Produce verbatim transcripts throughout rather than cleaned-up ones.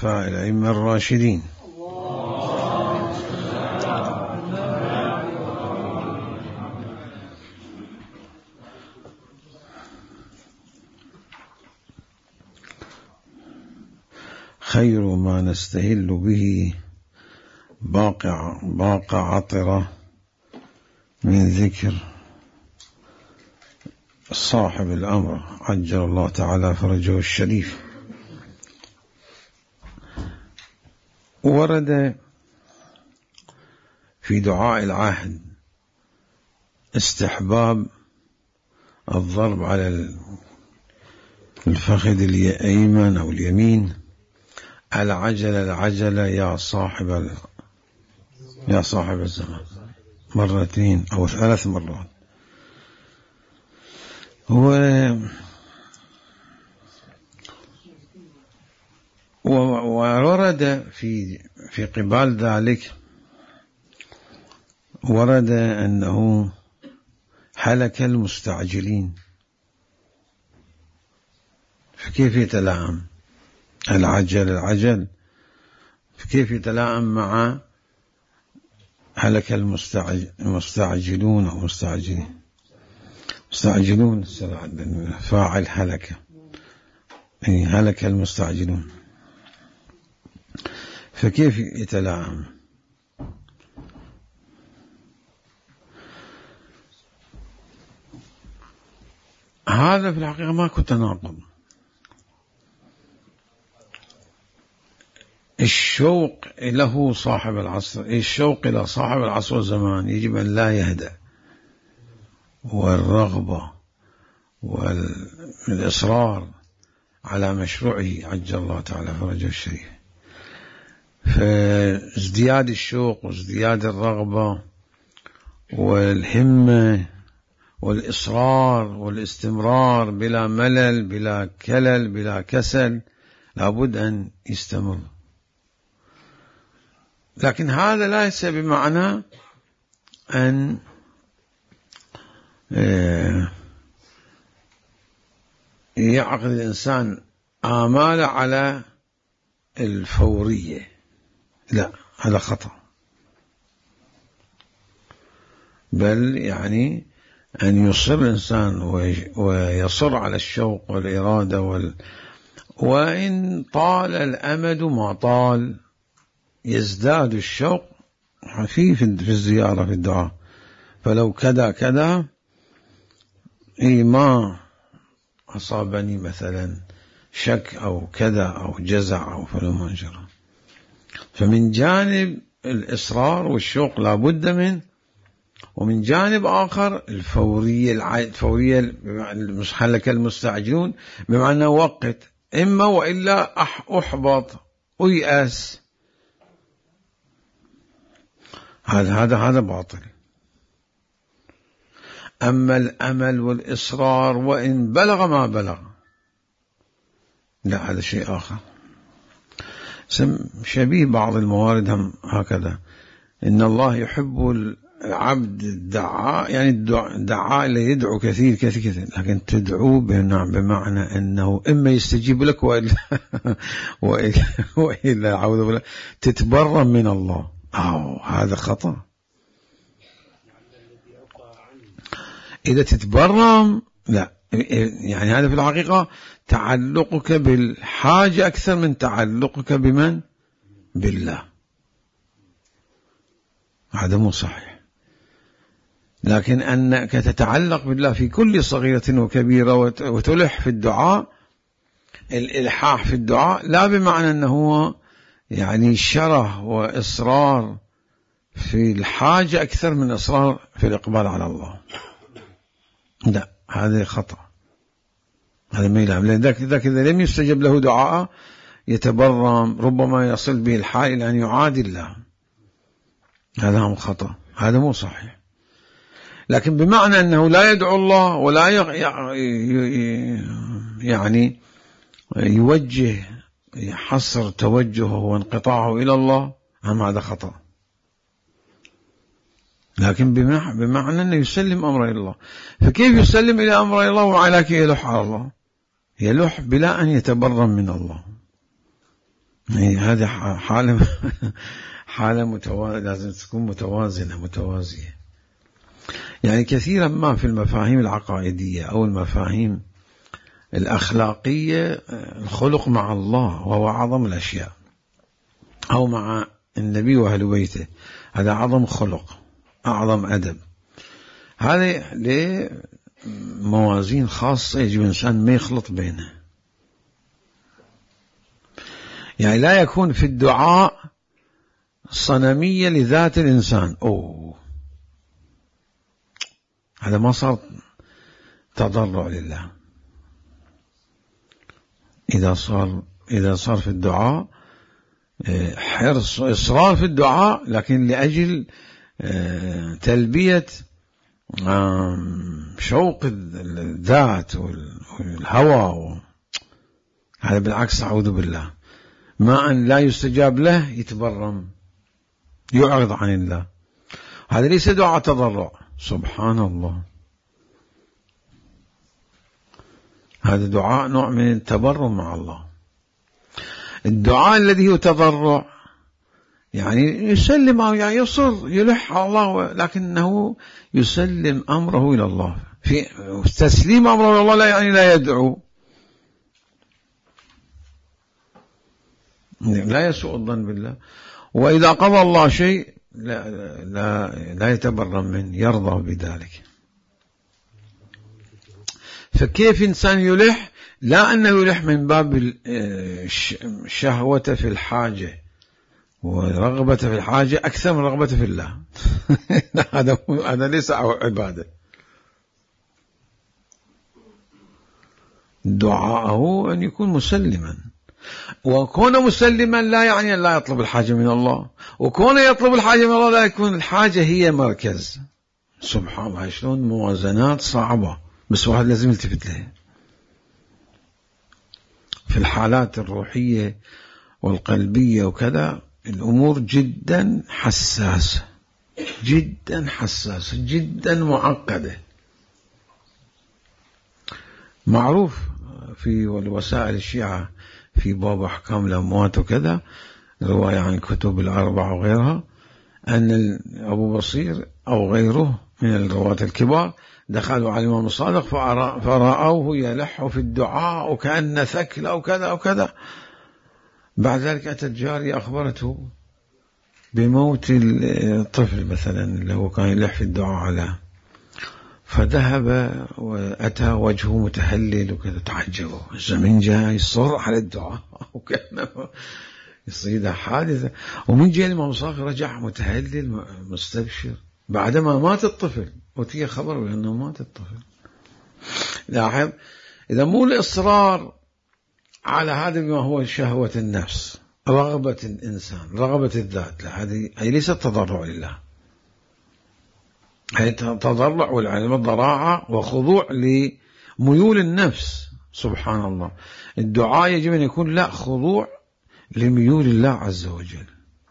الخلفاء الأئمة الراشدين. خير ما نستهل به باقع باقع عطرة من ذكر صاحب الأمر عجل الله تعالى فرجه الشريف. ورد في دعاء العهد استحباب الضرب على الفخذ الأيمن أو اليمين: العجل العجل يا صاحب ال... يا صاحب الزمان، مرتين أو ثلاث مرات. و... وورد في في قبال ذلك ورد أنه هلك المستعجلين، فكيف يتلائم العجل العجل كيف يتلائم مع هلك المستعجلون أو مستعجلين مستعجلون فاعل هلك، يعني هلك المستعجلون، فكيف يتلائم؟ هذا في الحقيقة ما كنت تناقض. الشوق له صاحب العصر، الشوق إلى صاحب العصر والزمان يجب أن لا يهدأ، والرغبة والإصرار على مشروعه عجل الله تعالى فرجه الشريف. فازدياد الشوق وازدياد الرغبة والهمة والإصرار والاستمرار بلا ملل بلا كلل بلا كسل لابد أن يستمر. لكن هذا ليس بمعنى أن يعقد الإنسان آمال على الفورية، لا، هذا خطأ. بل يعني أن يصر الإنسان ويصر على الشوق والإرادة وال... وإن طال الأمد ما طال يزداد الشوق خفيف في الزيارة في الدعاء. فلو كذا كذا إيه ما أصابني مثلا شك أو كذا أو جزع أو فلما جرى. فمن جانب الإصرار والشوق لا بد منه، ومن جانب آخر الفورية الفورية المحلك المستعجلون بمعنى وقت إما وإلا أحبط ويأس. هذا هذا هذا باطل. أما الأمل والإصرار وإن بلغ ما بلغ لا، هذا شيء آخر. شبيه بعض الموارد هم هكذا: إن الله يحب العبد الدعاء، يعني الدعاء اللي يدعو كثير كثير كثير، لكن تدعو بمعنى أنه إما يستجيب لك وإلا وإلا, وإلا أعوذ بالله تتبرم من الله. أو هذا خطأ. إذا تتبرم لا، يعني هذا في الحقيقة تعلقك بالحاجة أكثر من تعلقك بمن؟ بالله. هذا مو صحيح. لكن أنك تتعلق بالله في كل صغيرة وكبيرة وتلح في الدعاء، الإلحاح في الدعاء لا بمعنى أنه يعني شره وإصرار في الحاجة أكثر من إصرار في الإقبال على الله. لا، هذا خطأ، هذا ما يلعب. لأن ذاك ذاك إذا لم يستجب له دعاء يتبرم، ربما يصل به الحال إلى أن يعادي الله. هذا هم خطأ، هذا مو صحيح. لكن بمعنى أنه لا يدعو الله ولا يعني يوجه يحصر توجهه وانقطاعه إلى الله، هم هذا خطأ. لكن بمعنى أنه يسلم أمره إلى الله. فكيف يسلم إلى أمره الله وعلى كي يلح على الله؟ يلح بلا أن يتبرم من الله. هذه حالة حالة متوازنة، لازم تكون متوازنة متوازية. يعني كثيرا ما في المفاهيم العقائدية أو المفاهيم الأخلاقية الخلق مع الله وهو أعظم الأشياء، أو مع النبي وأهل بيته، هذا أعظم خلق أعظم أدب. هذا لموازين خاصة يجب الإنسان ما يخلط بينه. يعني لا يكون في الدعاء صنمية لذات الإنسان، أوه هذا ما صار تضرع لله. إذا صار إذا صار في الدعاء حرص إصرار في الدعاء، لكن لأجل تلبية شوق الذات والهوى، هذا بالعكس أعوذ بالله. ما أن لا يستجاب له يتبرم يعرض عن الله، هذا ليس دعاء تضرع. سبحان الله، هذا دعاء نوع من التبرم مع الله. الدعاء الذي هو تضرع يعني يسلم أو يعني يصر يلح على الله، لكنه يسلم أمره إلى الله. في تسليم أمره إلى الله لا يعني لا يدعو، لا يسوء الظن بالله. وإذا قضى الله شيء لا, لا, لا يتبرم منه، يرضى بذلك. فكيف إنسان يلح؟ لا أنه يلح من باب الشهوة في الحاجة ورغبة في الحاجة أكثر من رغبة في الله. هذا هذا ليس عبادة. دعاءه أن يكون مسلما، وكون مسلما لا يعني أن لا يطلب الحاجة من الله، وكون يطلب الحاجة من الله لا يكون الحاجة هي مركز. سبحان الله، شلون موازنات صعبة، بس واحد لازم يلتفت لها. في الحالات الروحية والقلبية وكذا الأمور جدا حساسة جدا حساسة جدا معقدة. معروف في وسائل الشيعة في باب أحكام الأموات وكذا، رواية عن كتب الأربعة وغيرها، أن أبو بصير أو غيره من الرواة الكبار دخلوا على الإمام الصادق فرأوه يلح في الدعاء وكأن ثكل أو كذا أو كذا. بعد ذلك أتت جارية أخبرته بموت الطفل مثلا اللي هو كان يلح في الدعاء عليه، فذهب وأتى وجهه متهلل وكذا. تعجبوا، الزمن جاء يصر على الدعاء وكأنه يصير حادثة. ومن جاء الإمام الصادق رجع متهلل مستبشر بعدما مات الطفل، وتي خبر بأنه مات الطفل. لاحظ، إذا مو الإصرار على هذا ما هو شهوة النفس، رغبة الإنسان، رغبة الذات، لا، هذه ليست تضرع لله، هي تضرع والعلم الضراعة وخضوع لميول النفس. سبحان الله، الدعاء يجب أن يكون لا خضوع لميول الله عز وجل.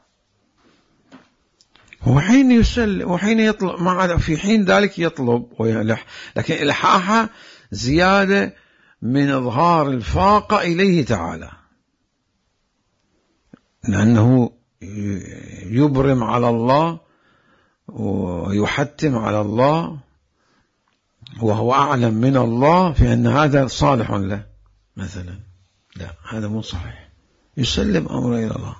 وحين يسل وحين يطلب مع في حين ذلك يطلب ويلح، لكن إلحاحها زيادة من إظهار الفاقة إليه تعالى، لأنه يبرم على الله ويحتم على الله وهو أعلم من الله في أن هذا صالح له مثلا. لا، هذا مو صحيح. يسلم أمره إلى الله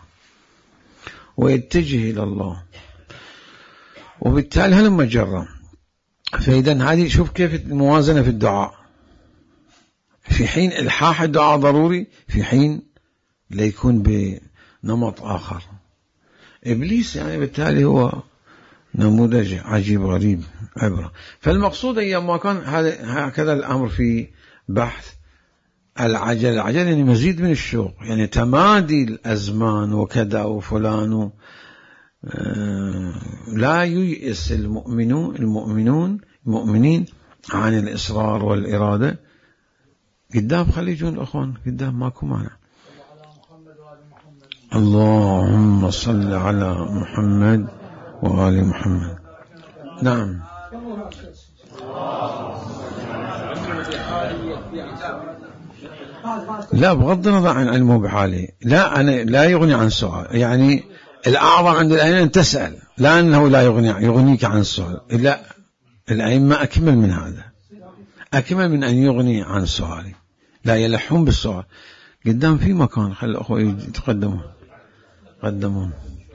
ويتجه إلى الله، وبالتالي هلما جرى. فإذا هذه شوف كيف الموازنة في الدعاء، في حين إلحاح الدعاء ضروري، في حين لا يكون بنمط آخر. إبليس يعني بالتالي هو نموذج عجيب غريب عبرة. فالمقصود أيام ما كان هكذا الأمر في بحث العجل. العجل يعني مزيد من الشوق، يعني تمادي الأزمان وكذا وفلان. لا ييأس المؤمنون المؤمنون المؤمنين عن الإصرار والإرادة. قدام خلي يجون الأخوان قدام، ماكو مانع. اللهم صل على محمد وآل محمد. نعم. لا بغض النظر عن علمه بحاله، لا أنا لا يغني عن سؤال. يعني الأعظم عند الأئمة أن تسأل، لا أنه لا يغني يغنيك عن السؤال، لا الأئمة أكمل من هذا، أكمل من أن يغني عن سؤال، لا يلحون بالسؤال. قدام في مكان، خلي الأخوة يتقدمون قدمون.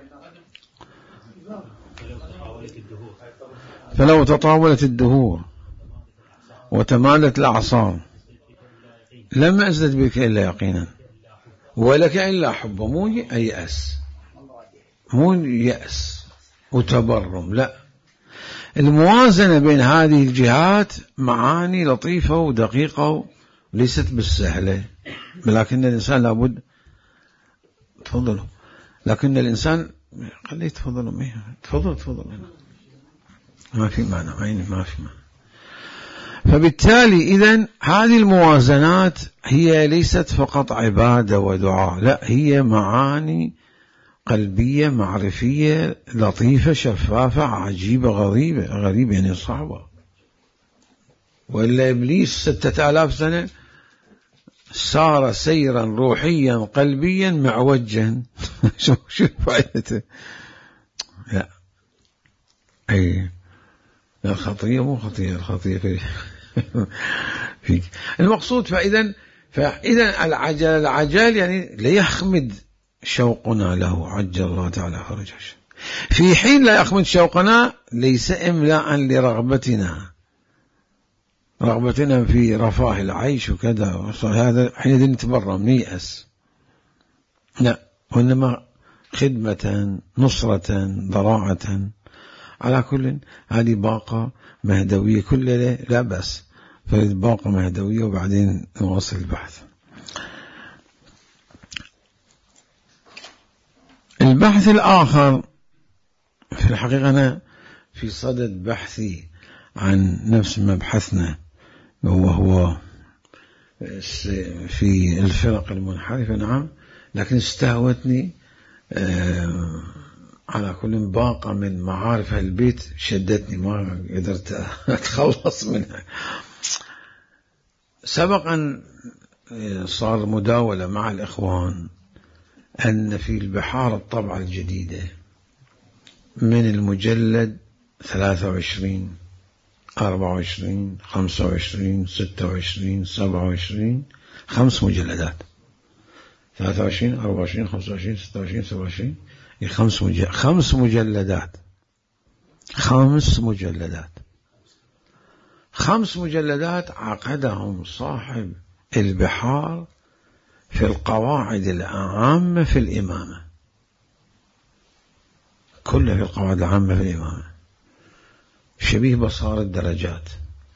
فلو تطاولت الدهور وتمالت الأعصار لم أزدد بك إلا يقينا ولك إلا حبه. مو يأس، مو يأس وتبرم، لا، الموازنة بين هذه الجهات معاني لطيفة ودقيقة وليست بالسهلة، لكن الإنسان لابد. تفضلوا. لكن الإنسان خليه تفضلوا ميه تفضلوا تفضلوا ما في معنى عيني ما في معنى. فبالتالي إذن هذه الموازنات هي ليست فقط عبادة ودعاء، لا، هي معاني قلبية معرفية لطيفة شفافة عجيبة غريبة غريبة يعني صعبة. وإلا إبليس ستة آلاف سنة صار سيرا روحيا قلبيا معوجا شو شو فائدته؟ لا، أي الخطية مو خطية، الخطية في فيك. المقصود فإذا فإذا العجل العجل يعني ليخمد شوقنا له عجل الله تعالى فرجه، في حين لا يخمد شوقنا ليس إملاء لرغبتنا، رغبتنا في رفاه العيش وكذا، هذا حين نتبرم نيأس، لا، وإنما خدمة نصرة ضراعة. على كل هذه باقة مهدوية كلها لا بأس، فالباقة مهدوية وبعدين نواصل البحث. البحث الآخر في الحقيقة أنا في صدد بحثي عن نفس مبحثنا وهو في الفرق المنحرفة، نعم، لكن استهوتني آه على كل باقة من معارف البيت شدتني ما قدرت أتخلص منها. سبق أن صار مداولة مع الإخوان أن في البحار الطبعة الجديدة من المجلد ثلاثة وعشرين أربعة وعشرين خمسة وعشرين ستة وعشرين سبعة وعشرين خمس مجلدات، ثلاثة وعشرين أربعة وعشرين خمسة وعشرين ستة وعشرين سبعة وعشرين خمس مجلدات خمس مجلدات خمس مجلدات خمس مجلدات عقدهم صاحب البحار في القواعد العامة في الإمامة، كلها في القواعد العامة في الإمامة، شبيه بصار الدرجات.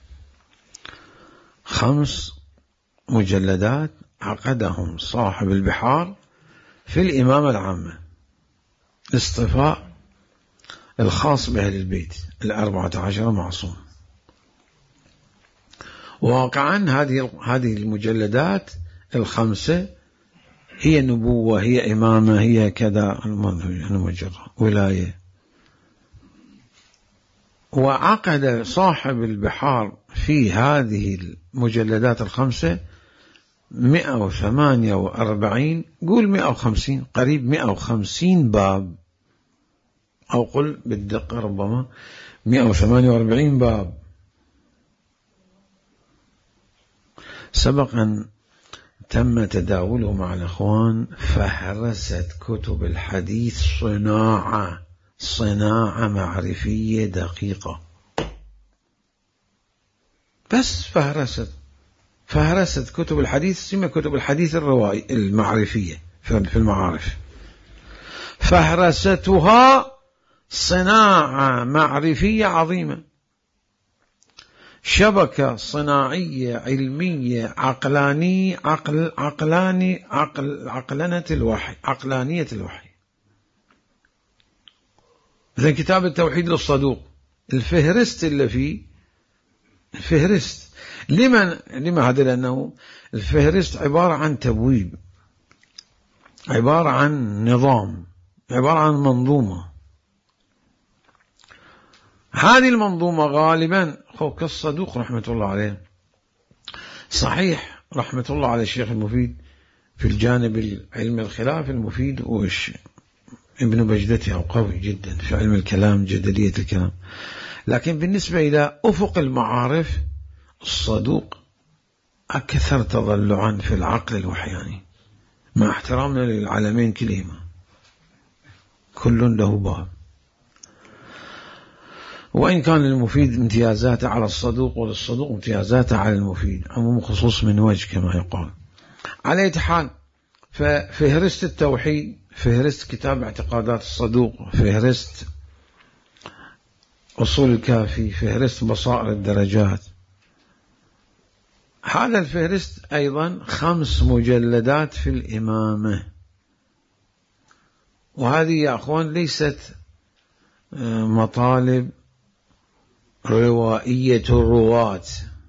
خمس مجلدات عقدهم صاحب البحار في الإمامة العامة، الاصطفاء الخاص بأهل البيت الأربعة عشر معصوم. واقعا هذه هذه المجلدات الخمسة هي نبوة، هي إمامة، هي كذا، المجرد ولاية. وعقد صاحب البحار في هذه المجلدات الخمسة مئة وثمانية وأربعين، قول مئة وخمسين، قريب مئة وخمسين باب، أو قل بالدقة ربما مئة وثمانية وأربعين باب. سبق أن تم تداوله مع الأخوان فهرست كتب الحديث صناعة صناعة معرفية دقيقة، بس فهرست فهرست كتب الحديث، سمى كتب الحديث الروائي المعرفية في المعارف، فهرستها صناعة معرفية عظيمة، شبكة صناعية علمية عقلانية عقل عقلاني عقل عقلنة الوحي عقلانية الوحي. زي كتاب التوحيد للصدوق، الفهرست اللي فيه الفهرست لمن لما هذا؟ لأنه الفهرست عبارة عن تبويب، عبارة عن نظام، عبارة عن منظومة. هذه المنظومة غالبا كالصدوق رحمة الله عليه صحيح رحمة الله على الشيخ المفيد في الجانب العلم الخلاف المفيد وش ابن بجدته قوي جدا في علم الكلام، جدلية الكلام. لكن بالنسبة إلى أفق المعارف الصدوق أكثر تضلعا في العقل الوحياني، مع احترامنا للعالمين كلهما، كل له باب. وإن كان المفيد امتيازاته على الصدوق وللصدوق امتيازاته على المفيد، عموم خصوص من وجه كما يقال. على أي حال، ففهرست التوحيد، فهرست كتاب اعتقادات الصدوق، فهرست أصول الكافي، فهرست بصائر الدرجات، هذا الفهرست أيضا خمس مجلدات في الإمامة. وهذه يا أخوان ليست مطالب روائية الرواة،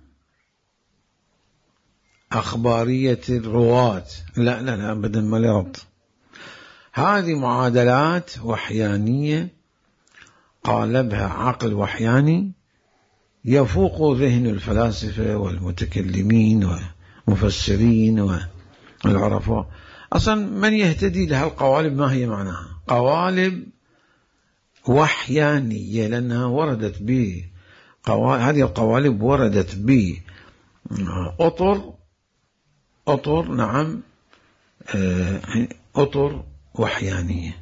أخبارية الرواة، لا لا لا أبدا، ما لربط. هذه معادلات وحيانية قالبها عقل وحياني يفوق ذهن الفلاسفة والمتكلمين والمفسرين والعرفاء. أصلا من يهتدي لها القوالب ما هي معناها؟ قوالب وحيانية، لأنها وردت ب هذه القوالب وردت ب أطر أطر نعم أطر وحيانية.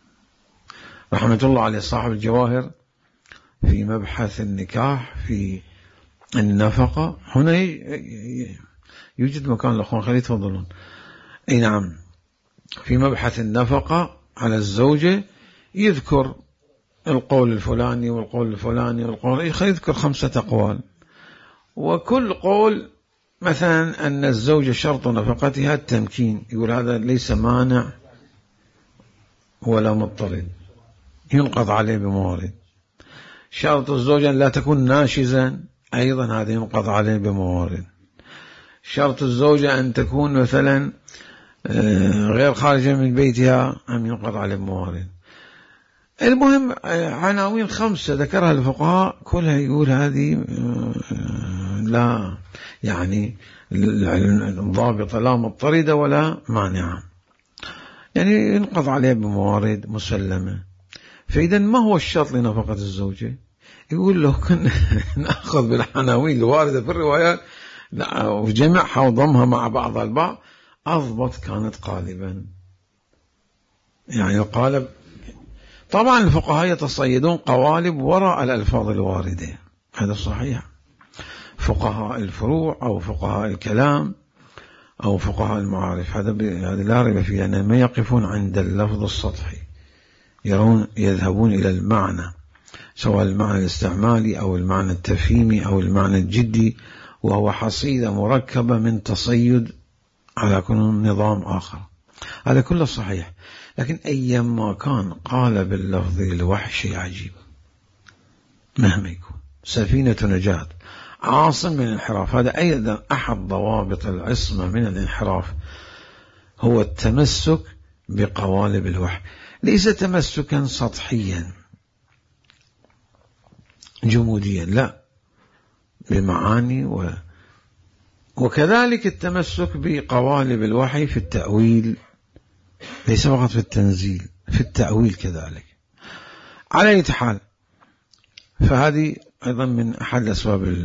رحمة الله عليه صاحب الجواهر في مبحث النكاح في النفقة، هنا يوجد مكان الأخوان، خلي يتفضلون. أي نعم، في مبحث النفقة على الزوجة يذكر القول الفلاني والقول الفلاني والقول، خلي يذكر خمسة أقوال، وكل قول مثلا أن الزوجة شرط نفقتها التمكين، يقول هذا ليس مانع ولا مضطرد، ينقض عليه بموارد. شرط الزوجة لا تكون ناشزا، أيضا هذا ينقض عليه بموارد. شرط الزوجة أن تكون مثلا غير خارجة من بيتها، أم ينقض عليه بموارد. المهم عناوين خمسة ذكرها الفقهاء كلها يقول هذه لا يعني ضابطة، لا مضطردة ولا مانعة، يعني ينقض عليه بموارد مسلمة. فإذا ما هو الشرط لنفقة الزوجة؟ يقول لو كنا نأخذ بالعناوين الواردة في الروايات وجمعها وضمها مع بعض البعض أضبط كانت قالبا. يعني القالب طبعا الفقهاء يتصيدون قوالب وراء الألفاظ الواردة، هذا صحيح. فقهاء الفروع أو فقهاء الكلام أو فقهاء المعارف، هذا لا ريب فيه، أنهم ما يقفون عند اللفظ السطحي، يرون يذهبون إلى المعنى، سواء المعنى الاستعمالي أو المعنى التفهيمي أو المعنى الجدي، وهو حصيلة مركبة من تصيد على كل نظام آخر. هذا كله صحيح، لكن أيما كان قال باللفظ الوحي شيء عجيب مهما يكون، سفينة نجاة، عاصم من الانحراف. هذا أيضا أحد ضوابط العصمة من الانحراف، هو التمسك بقوالب الوحي، ليس تمسكا سطحيا جموديا، لا، بمعاني و... وكذلك التمسك بقوالب الوحي في التأويل، ليس فقط في التنزيل، في التأويل كذلك. على أي حال، فهذه أيضا من أحد الأسباب ال...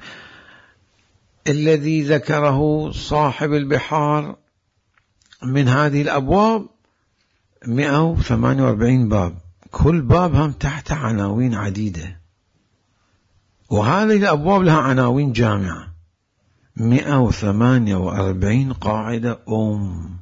الذي ذكره صاحب البحار من هذه الأبواب مئة وثمانية وأربعين باب، كل باب هم تحت عناوين عديدة، وهذه الأبواب لها عناوين جامعة، مئة وثمانية وأربعين قاعدة أم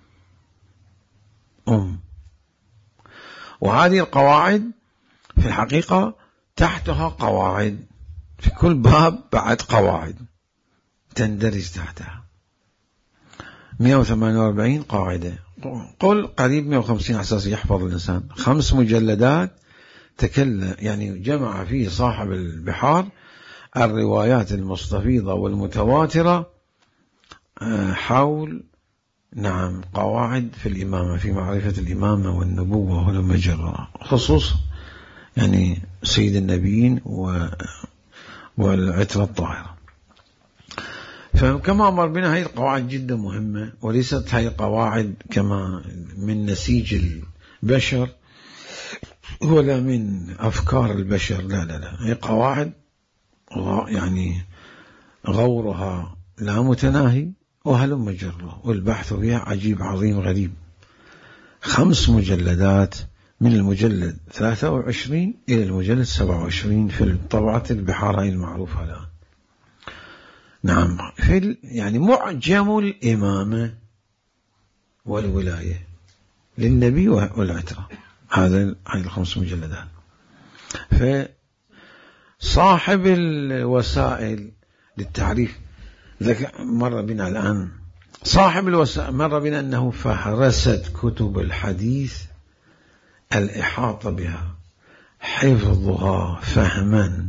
أم وهذه القواعد في الحقيقة تحتها قواعد، في كل باب بعد قواعد تندرج تحتها. مئة وثمانية وأربعين قاعدة، قل قريب مئة وخمسين أساس يحفظ الإنسان، خمس مجلدات تكلم يعني جمع فيه صاحب البحار الروايات المستفيضة والمتواترة حول نعم قواعد في الإمامة، في معرفة الإمامة والنبوة والمجرة، خصوص يعني سيد النبيين والعترة الطاهرة. فكما أمر بنا هذه القواعد جدا مهمة، وليست هذه القواعد كما من نسيج البشر ولا من أفكار البشر، لا لا لا، هي قواعد يعني غورها لا متناهي وهلم جره، والبحث فيها عجيب عظيم غريب. خمس مجلدات من المجلد ثلاثة وعشرين إلى المجلد سبعة وعشرين في طبعة البحار هاي المعروفة الآن. نعم، في يعني معجم الإمامة والولاية للنبي والعترة، هذا هاي الخمس مجلدات. فصاحب الوسائل للتعريف مر بنا الآن، صاحب الوسائل مر بنا أنه فهرست كتب الحديث الإحاطة بها، حفظها فهما،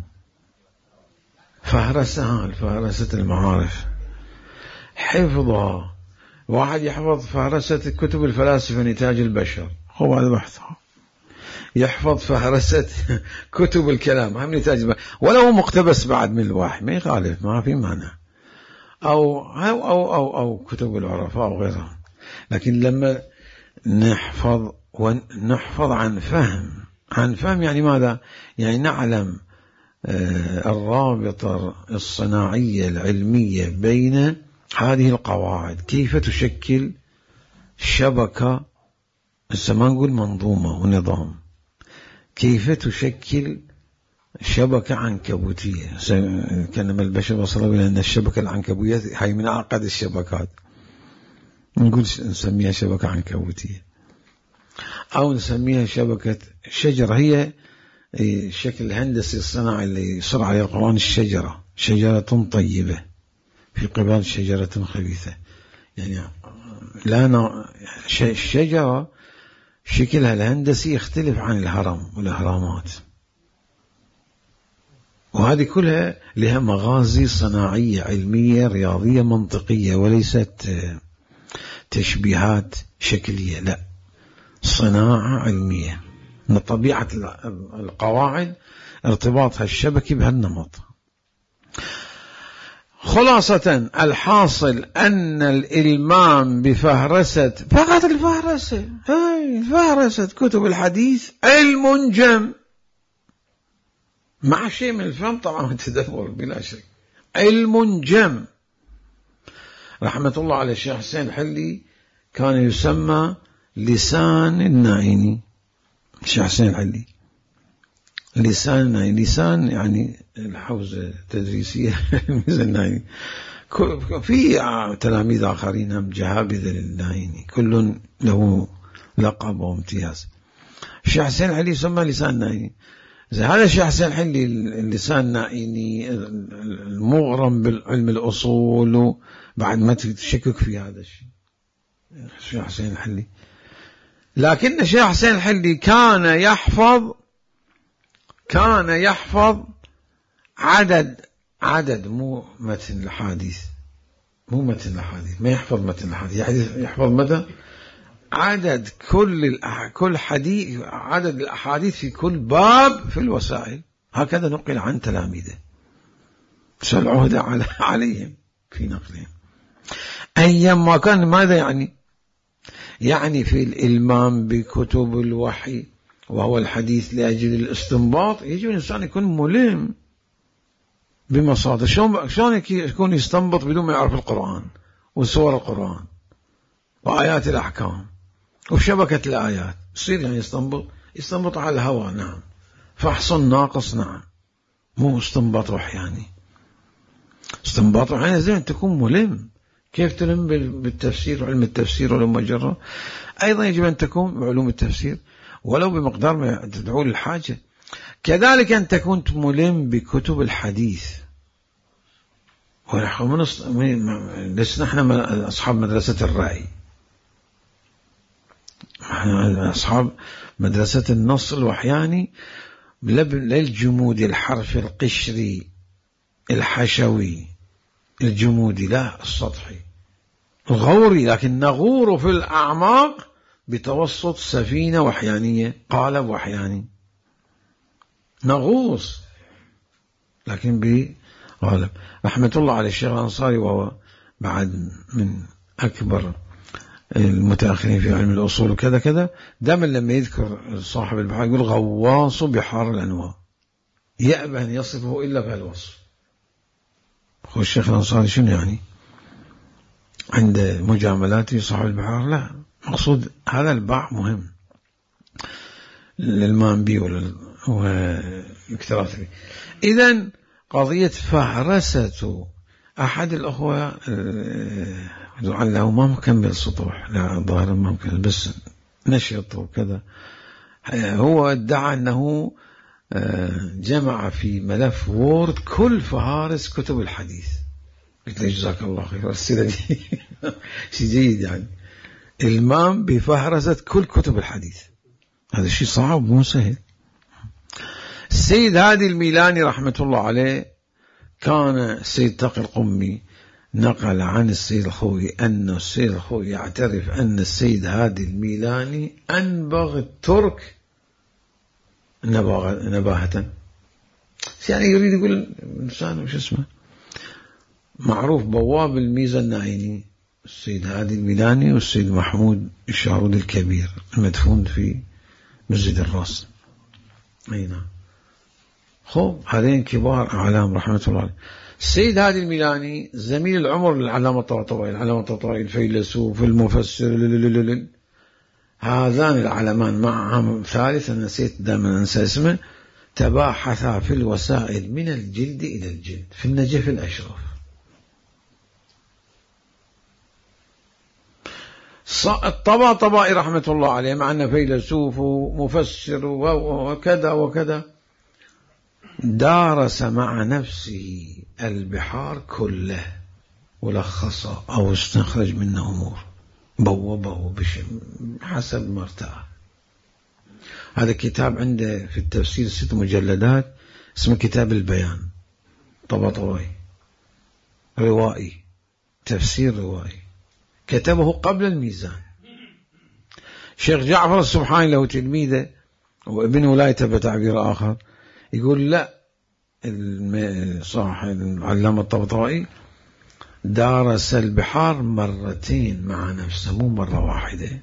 فهرسها الفهرسة المعارف، حفظها. واحد يحفظ فهرسة كتب الفلاسفة نتاج البشر، هو هذا بحثها، يحفظ فهرسة كتب الكلام هم نتاج البشر، ولو مقتبس بعد من الوحي ما يخالف، ما في معنى، أو أو أو أو, أو كتب العرفاء وغيرها. لكن لما نحفظ ونحفظ عن فهم، عن فهم يعني ماذا؟ يعني نعلم الرابطة الصناعية العلمية بين هذه القواعد، كيف تشكل شبكة، هسه ما نقول منظومة ونظام، كيف تشكل شبكة عنكبوتية. كلمة البشر وصلوا إلى أن الشبكة العنكبوتية هي من أعقد الشبكات، نقول نسميها شبكة عنكبوتية أو نسميها شبكة شجرة. هي الشكل الهندسي الصناعي اللي يصر عليه القرآن الشجرة، شجرة طيبة في قبال شجرة خبيثة، يعني لا الشجرة شكلها الهندسي يختلف عن الهرم والأهرامات، وهذه كلها لها مغازي صناعية علمية رياضية منطقية، وليست تشبيهات شكلية، لا، صناعة علمية من طبيعة القواعد ارتباطها الشبكي بهالنمط. خلاصة الحاصل أن الإلمام بفهرسة، فقط الفهرسة، هاي فهرسة كتب الحديث علم جم مع شيء من الفهم طبعا التدبر بلا شك، علم جم. رحمة الله على الشيخ حسين الحلي كان يسمى لسان النائني، الشيخ حسين الحلي لسان النائني، لسان يعني الحوزة التدريسية النائني. في تلاميذ آخرين هم جهابذة للنائني، كل له لقب وامتياز. الشيخ حسين الحلي يسمى لسان النائني. هذا الشيخ حسين الحلي اللسان النائني المغرم بالعلم الأصول، بعد ما تشكك في هذا الشيء الشيخ حسين الحلي. لكن الشيخ حسين الحلي كان يحفظ كان يحفظ عدد عدد مو متن الحديث، مو متن الحديث، ما يحفظ متن الحديث، يحفظ متى عدد كل كل حديث، عدد الأحاديث في كل باب في الوسائل. هكذا نقل عن تلاميذه، سالعهد على عليهم في نقلهم. أيما كان ماذا يعني؟ يعني في الإلمام بكتب الوحي وهو الحديث لأجل الاستنباط، يجب الإنسان يكون ملم بمصادر. شلون شلون يكون يستنبط بدون ما يعرف القرآن وسور القرآن وآيات الأحكام وشبكة الآيات؟ يصير يعني يستنبط يستنبط على الهوى، نعم، فحص ناقص، نعم، مو استنباط وحياني. استنباط وحياني زين تكون ملم. كيف تلم بالتفسير وعلم التفسير ولما جرى؟ أيضا يجب أن تكون بعلوم التفسير ولو بمقدار ما تدعو للحاجة. كذلك أن تكون ملم بكتب الحديث. ونحن لسنا احنا أصحاب مدرسة الرأي، احنا أصحاب مدرسة النص الوحياني للجمود الحرف القشري الحشوي الجمودي، لا السطحي الغوري، لكن نغور في الأعماق بتوسط سفينة وحيانية، قالب وحياني، نغوص لكن غالب رحمة الله على الشيخ الأنصاري، وهو بعد من أكبر المتأخرين في علم الأصول وكذا كذا، دائما لما يذكر صاحب البحار يقول غواص بحار الأنوار، يأبى أن يصفه إلا بهالوصف. هو الشيخ الأنصاري شنو يعني عند مجاملاته صاحب البحار؟ لا، مقصود هذا الباع مهم للمانبي والاكتراث. إذن قضية فهرسة أحد الأخوة لعله ما مكمل سطوح، لا ظاهر ما مكمل بس نشط وكذا، هو ادعى أنه جمع في ملف وورد كل فهارس كتب الحديث. قلت له جزاك الله خير، السيرة دي شيء جيد، يعني المام بفهرسة كل كتب الحديث، هذا شيء صعب مو سهل. السيد هادي الميلاني رحمة الله عليه، كان السيد تقي القمي نقل عن السيد الخوي أن السيد الخوي يعترف أن السيد هادي الميلاني أنبغ الترك نباهة، يعني يريد يقول الإنسان وش اسمه معروف بواب الميزة النعيني، السيد هادي الميلاني والسيد محمود الشارودي الكبير المدفون في مسجد الراس. أي نعم، خب هذين كبار أعلام رحمة الله عليه. السيد هادي الميلاني زميل العمر للعلامة الطباطبائي، العلامة الطباطبائي الفيلسوف المفسر، لللللل. هذان العلمان مع عام ثالث أنا نسيت دائما أنسى اسمه، تباحثا في الوسائل من الجلد إلى الجلد في النجف الأشرف. الطباطبائي رحمة الله عليه مع أنه فيلسوف ومفسر وكذا وكذا، دارس مع نفسه البحار كله ولخص أو استخرج منه أمور، بوبه حسب ما ارتأى. هذا كتاب عنده في التفسير ست مجلدات اسمه كتاب البيان، طباطبائي روائي، تفسير روائي، كتبه قبل الميزان. شيخ جعفر السبحاني له تلميذه وابن ولايته بتعبير آخر، يقول لا، صاحب العلامة الطباطبائي دارس البحار مرتين مع نفسه مو مرة واحدة،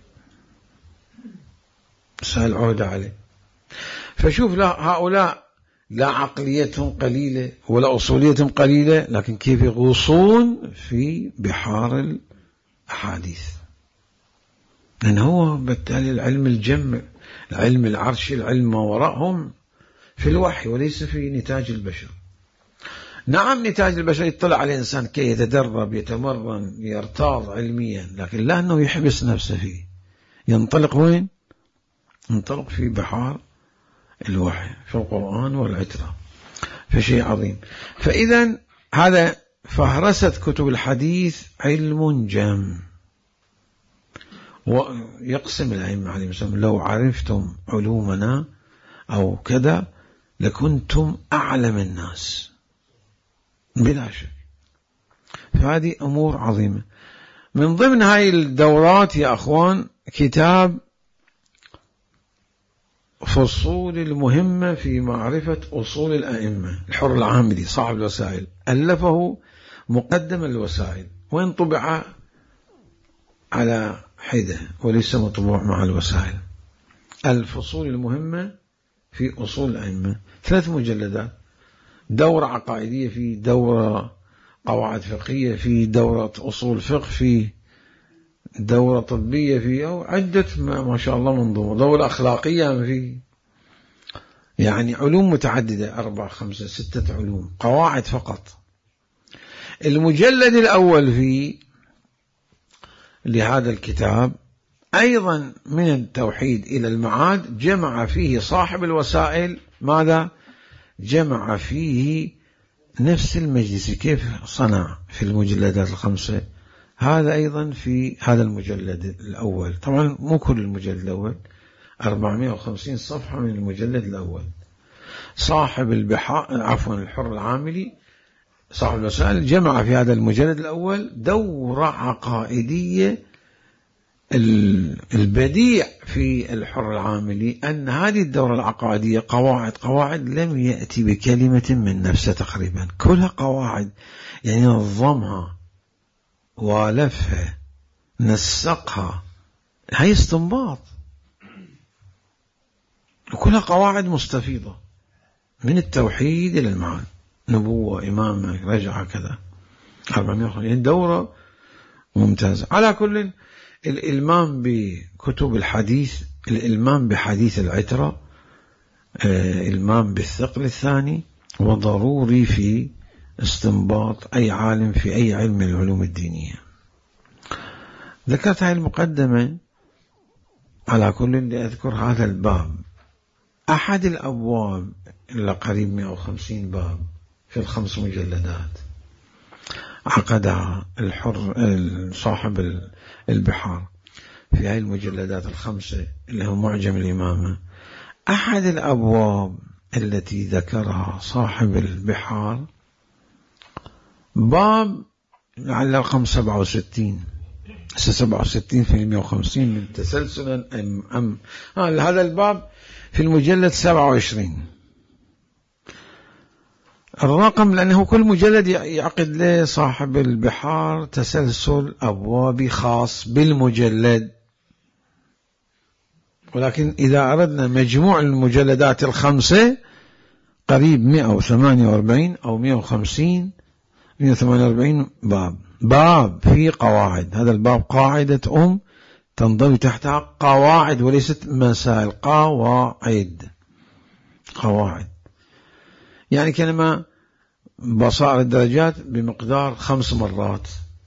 سأل عودة عليه. فشوف لا هؤلاء لا عقليتهم قليلة ولا أصوليتهم قليلة، لكن كيف يغوصون في بحار الأحاديث، لأن هو بالتالي العلم الجمع، العلم العرشي، العلم ما وراءهم في الوحي وليس في نتاج البشر. نعم نتاج البشر يطلع على الإنسان كي يتدرب يتمرن يرتاض علميا، لكن لا أنه يحبس نفسه فيه، ينطلق وين؟ ينطلق في بحار الوحي في القرآن والعترة، فشيء عظيم. فإذا هذا فهرسة كتب الحديث علم جم، ويقسم الأئمة عليهم السلام لو عرفتم علومنا أو كذا لكنتم أعلم الناس بلا شك. فهذه أمور عظيمة. من ضمن هاي الدورات يا أخوان كتاب فصول المهمة في معرفة أصول الأئمة، الحر العاملي صاحب الوسائل، ألفه مقدم الوسائل، وين طبع على حدة وليس مطبوع مع الوسائل. الفصول المهمة في أصول الأئمة، ثلاث مجلدات، دورة عقائدية في، دورة قواعد فقهية في، دورة أصول فقه في، دورة طبية في، أو عدة ما شاء الله منظومة، دورة أخلاقية في، يعني علوم متعددة، أربعة خمسة ستة علوم، قواعد فقط. المجلد الأول في لهذا الكتاب أيضا من التوحيد إلى المعاد جمع فيه صاحب الوسائل ماذا؟ جمع فيه نفس المجلس كيف صنع في المجلدات الخمسة، هذا أيضا في هذا المجلد الأول. طبعا مو كل المجلد الأول، أربعمائة وخمسين صفحة من المجلد الأول. صاحب البحار عفوا الحر العاملي صاحب الوسائل جمع في هذا المجلد الأول دورة عقائدية البديع في الحر العاملي أن هذه الدورة العقائدية قواعد قواعد لم يأتي بكلمة من نفسه تقريبا، كلها قواعد، يعني نظمها والفها نسقها، هي استنباط، وكلها قواعد مستفيضة من التوحيد إلى المعاد، نبوة، إمامة، رجعة، كذا أربعمائة وخمسين دورة ممتازة. على كل، الإلمام بكتب الحديث، الإلمام بحديث العترة، إلمام بالثقل الثاني، وضروري في استنباط أي عالم في أي علم من العلوم الدينية. ذكرت هذه المقدمة. على كل لأذكر هذا الباب، أحد الأبواب إلا قريب مئة وخمسين باب في الخمس مجلدات عقدها الحر صاحب البحار في هذه المجلدات الخمسة اللي هو معجم الإمامة. أحد الأبواب التي ذكرها صاحب البحار باب على رقم سبعة وستين، سبعة وستين في المئة وخمسين من تسلسلا أم أم آه هذا الباب في المجلد سبعة وعشرين الرقم، لأنه كل مجلد يعقد له صاحب البحار تسلسل أبوابي خاص بالمجلد، ولكن إذا أردنا مجموع المجلدات الخمسة قريب مئة وثمانية وأربعين أو مئة وخمسين مئة وثمانية وأربعين باب باب في قواعد. هذا الباب قاعدة أم تنضوي تحتها قواعد وليست مسائل، قواعد قواعد، يعني كلمة بصائر الدرجات بمقدار خمس مرات.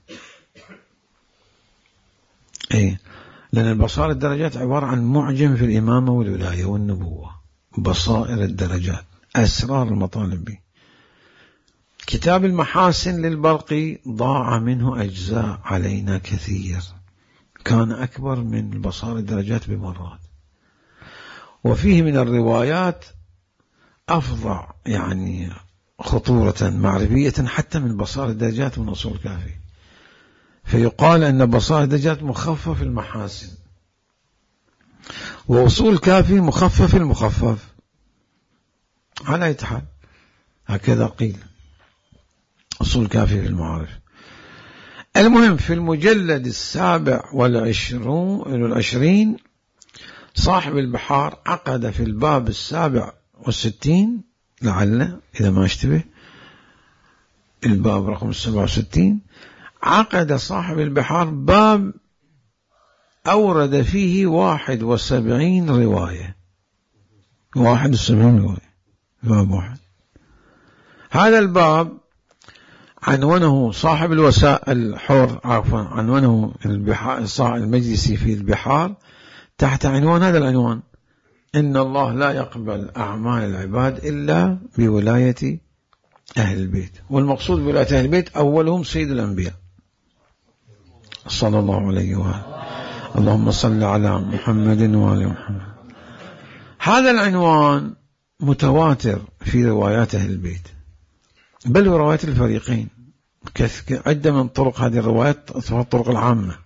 ايه، لأن البصائر الدرجات عبارة عن معجم في الإمامة والولاية والنبوة، بصائر الدرجات أسرار المطالب. كتاب المحاسن للبرقي ضاع منه أجزاء علينا كثير، كان أكبر من البصائر الدرجات بمرات، وفيه من الروايات أفظع يعني خطورة معرفية حتى من بصائر الدرجات من أصول كافي، فيقال أن بصائر الدرجات مخفف المحاسن، وأصول كافي مخفف المخفف، على أي حال هكذا قيل، أصول كافي في المعارف. المهم في المجلد السابع والعشرون والعشرين صاحب البحار عقد في الباب السابع والستين، لعل إذا ما اشتبه الباب رقم السبعة وستين، عقد صاحب البحار باب أورد فيه واحد وسبعين رواية، واحد وسبعين رواية، باب واحد. هذا الباب عنوانه صاحب الوسائل الحر عفوا عنوانه البحار المجلسي في البحار تحت عنوان هذا العنوان: إن الله لا يقبل أعمال العباد إلا بولاية أهل البيت. والمقصود بولاية أهل البيت أولهم سيد الأنبياء صلى الله عليه وآله، اللهم صل على محمد وآل محمد. هذا العنوان متواتر في روايات أهل البيت، بل وروايات الفريقين، عدة من طرق هذه الروايات الطرق العامة.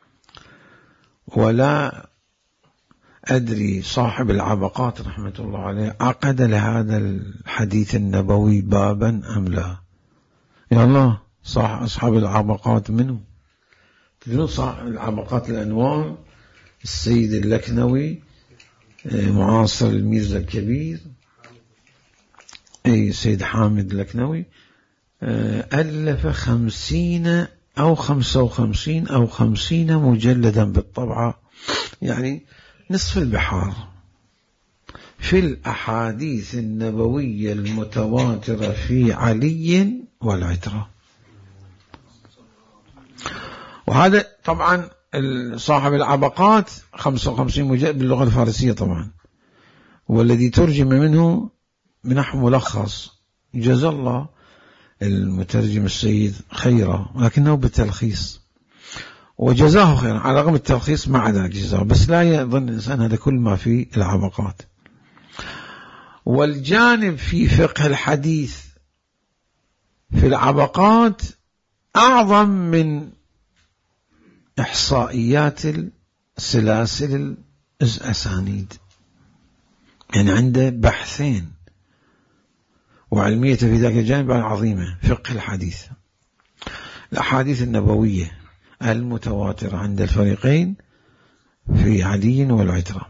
ولا أدري صاحب العبقات رحمة الله عليه عقد لهذا الحديث النبوي بابا أم لا. يا الله، صح أصحاب العبقات منه، تدرون صاحب العبقات الأنوار السيد اللكنوي معاصر الميرزا الكبير، أي سيد حامد اللكنوي، ألف خمسين أو خمسة وخمسين أو خمسين مجلدا بالطبعة، يعني نصف البحار في الأحاديث النبوية المتواترة في علي والعترة. وهذا طبعا صاحب العبقات خمسة وخمسين مجلد باللغة الفارسية طبعا، والذي ترجم منه بنحو ملخص، جزا الله المترجم السيد خيرا، ولكنه بالتلخيص، وجزاه خيرا على رغم التلخيص مع ذلك جزاه، بس لا يظن الإنسان هذا كل ما في العبقات. والجانب في فقه الحديث في العبقات أعظم من إحصائيات سلاسل الأسانيد، يعني عنده بحثين وعلمية في ذاك الجانب عظيمة. فقه الحديث، الأحاديث النبوية المتواترة عند الفريقين في علي والعترة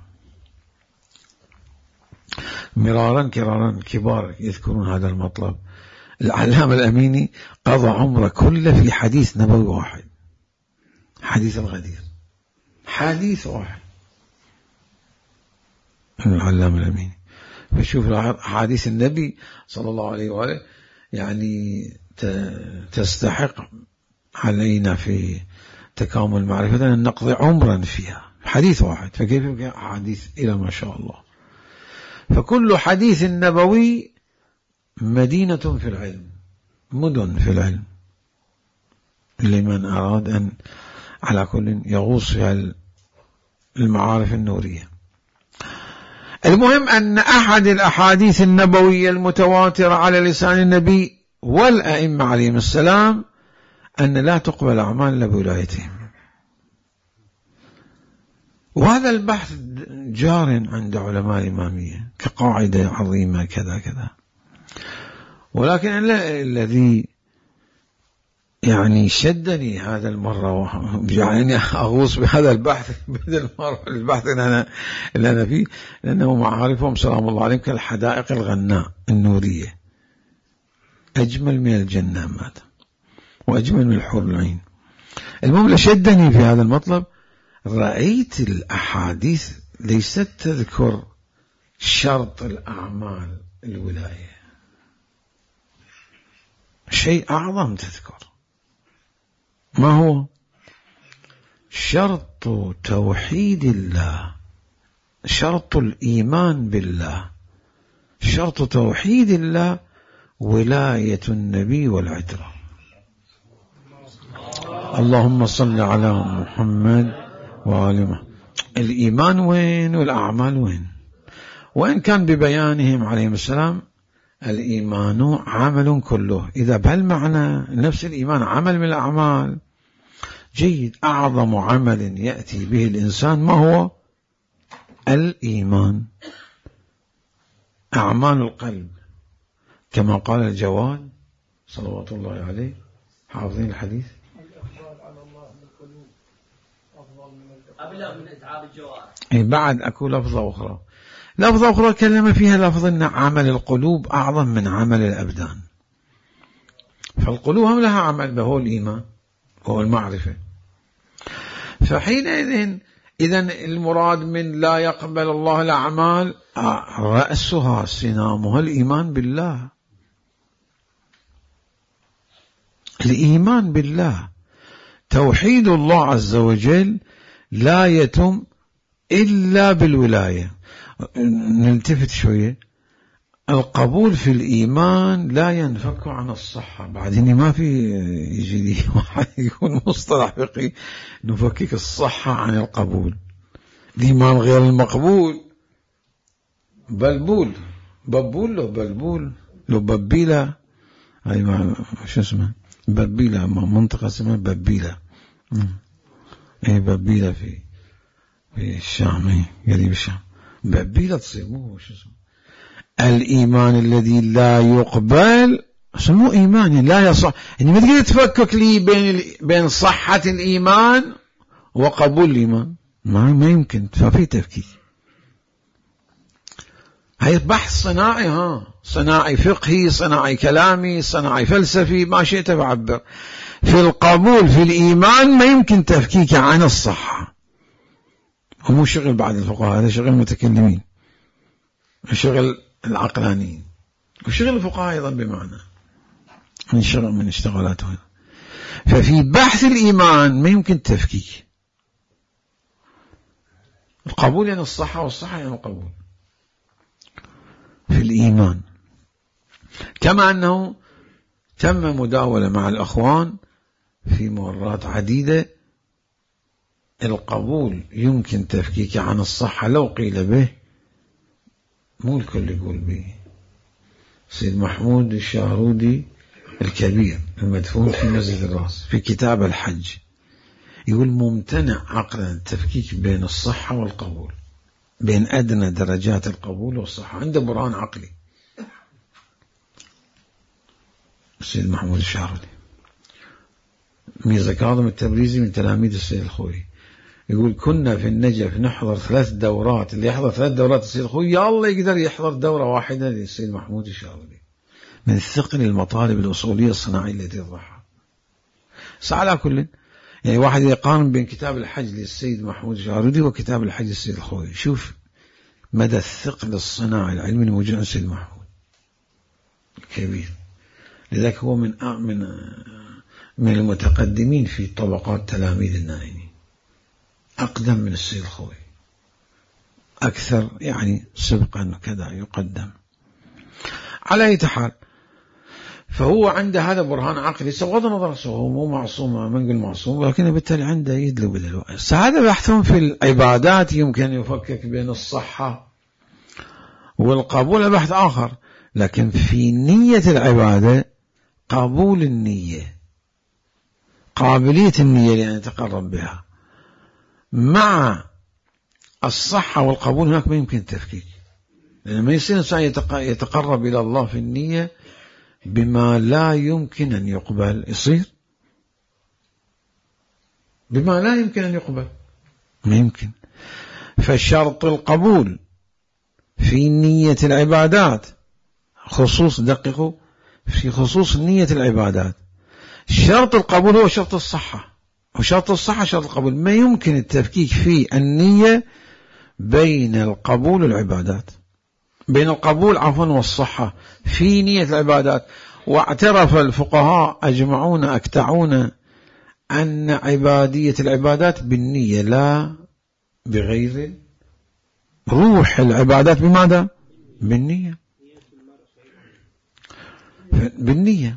مرارا كرارا كبار يذكرون هذا المطلب. العلامة الأميني قضى عمره كله في حديث نبوي واحد، حديث الغدير، حديث واحد العلامة الأميني. فشوف حديث النبي صلى الله عليه وآله يعني تستحق علينا في تكامل معرفتنا أن نقضي عمرا فيها، حديث واحد، فكيف يبقى حديث إلى ما شاء الله. فكل حديث نبوي مدينة في العلم، مدن في العلم، لمن أراد أن على كل يغوص في المعارف النورية. المهم أن أحد الأحاديث النبوية المتواترة على لسان النبي والأئمة عليهم السلام أن لا تقبل أعمال إلا بولايتهم، وهذا البحث جار عند علماء الإمامية كقاعدة عظيمة كذا كذا. ولكن الذي يعني شدني هذا المرة يعني أغوص بهذا البحث بدل البحث اللي أنا, اللي أنا فيه، لأنه معارفهم سلام الله عليهم كالحدائق الغناء النورية، أجمل من الجنامات وأجمل من الحور العين. المهم شدني في هذا المطلب، رأيت الأحاديث ليست تذكر شرط الأعمال الولاية، شيء أعظم تذكر، ما هو شرط توحيد الله، شرط الإيمان بالله، شرط توحيد الله ولاية النبي والعترة. اللهم صل على محمد وآل محمد. الإيمان وين والأعمال وين؟ وإن كان ببيانهم عليهم السلام الإيمان عمل كله، إذا بهالمعنى نفس الإيمان عمل من الأعمال جيد. أعظم عمل يأتي به الإنسان ما هو؟ الإيمان، أعمال القلب، كما قال الجواد صلوات الله عليه، حافظين الحديث، أبلغ من إتعاب الجوارح. بعد أكو لفظة أخرى، لفظة أخرى كلمة فيها لفظ أن عمل القلوب أعظم من عمل الأبدان. فالقلوب هم لها عمل وهو الإيمان وهو المعرفة. فحينئذ إذن المراد من لا يقبل الله الأعمال رأسها سنامها الإيمان بالله، الإيمان بالله، توحيد الله عز وجل لا يتم إلا بالولاية. نلتفت شوية، القبول في الإيمان لا ينفك عن الصحة. بعدين ما في يجي لي واحد يكون مصطلح فقهي نفكك الصحة عن القبول. الإيمان غير المقبول بلبول، ببول له بلبول له ببيلة، هاي ما شو اسمه ببيلة، منطقة اسمها ببيلة، اي ببيلة في في الشام، قريب الشام، ببيلة تصيبوه شو اسمه. الإيمان الذي لا يقبل اسمه إيمان لا يصح، يعني ما تقدر تفكك لي بين بين صحة الإيمان وقبول الإيمان، ما ما يمكن، ففي تفكيك. هاي بحث صناعي، ها صناعي فقهي، صناعي كلامي، صناعي فلسفي، ما شئت بعبر. في القبول في الإيمان ما يمكن تفكيك عن الصحة، ومو شغل بعد الفقهاء، هذا شغل المتكلمين، شغل العقلانيين، وشغل الفقهاء أيضا بمعنى من شغل من اشتغالاتهم. ففي بحث الإيمان ما يمكن تفكيك. القبول يعني الصحة، والصحة يعني القبول في الإيمان. كما أنه تم مداولة مع الأخوان في مرات عديدة، القبول يمكن تفكيك عن الصحة لو قيل به، مو الكل يقول به. سيد محمود الشارودي الكبير المدفون في مسجد الراس في كتاب الحج يقول ممتنع عقلا التفكيك بين الصحة والقبول، بين أدنى درجات القبول والصحة، عنده برهان عقلي. السيد محمود الشعراني. ميرزا كاظم التبريزي من تلاميذ السيد الخوئي يقول كنا في النجف نحضر ثلاث دورات، اللي يحضر ثلاث دورات السيد الخوئي يا الله يقدر يحضر دورة واحدة للسيد محمود الشعراني من ثقل المطالب الأصولية الصناعية التي يطرحها. على كل يعني واحد يقارن بين كتاب الحج للسيد محمود الشعراني وكتاب الحج للسيد الخوئي، شوف مدى الثقل الصناعي العلمي الموجود عند السيد محمود كبير. لذلك هو من من من المتقدمين في طبقات تلاميذ النائمين، أقدم من السيد الخوئي، أكثر يعني سبقا كذا يقدم. على أي حال فهو عنده هذا برهان عقلي، بغض النظر هو مو معصوم، ما نقول معصوم، ولكن بالتالي عنده يدلو بدلو. هذا بحثهم في العبادات يمكن يفكك بين الصحة والقبول بحث آخر، لكن في نية العبادة قبول النية، قابلية النية لأن يتقرب بها مع الصحة والقبول، هناك ما يمكن التفكيك، لأن ما يصير الإنسان يتقرب إلى الله في النية بما لا يمكن أن يقبل، يصير بما لا يمكن أن يقبل، ما يمكن. فشرط القبول في نية العبادات، خصوص دققوا في خصوص نية العبادات، شرط القبول هو شرط الصحة، وشرط الصحة شرط القبول. ما يمكن التفكيك في النية بين القبول والعبادات، بين القبول عفوا والصحة في نية العبادات. واعترف الفقهاء أجمعون أكتعون أن عبادية العبادات بالنية لا بغير، روح العبادات بماذا؟ بالنية، بالنية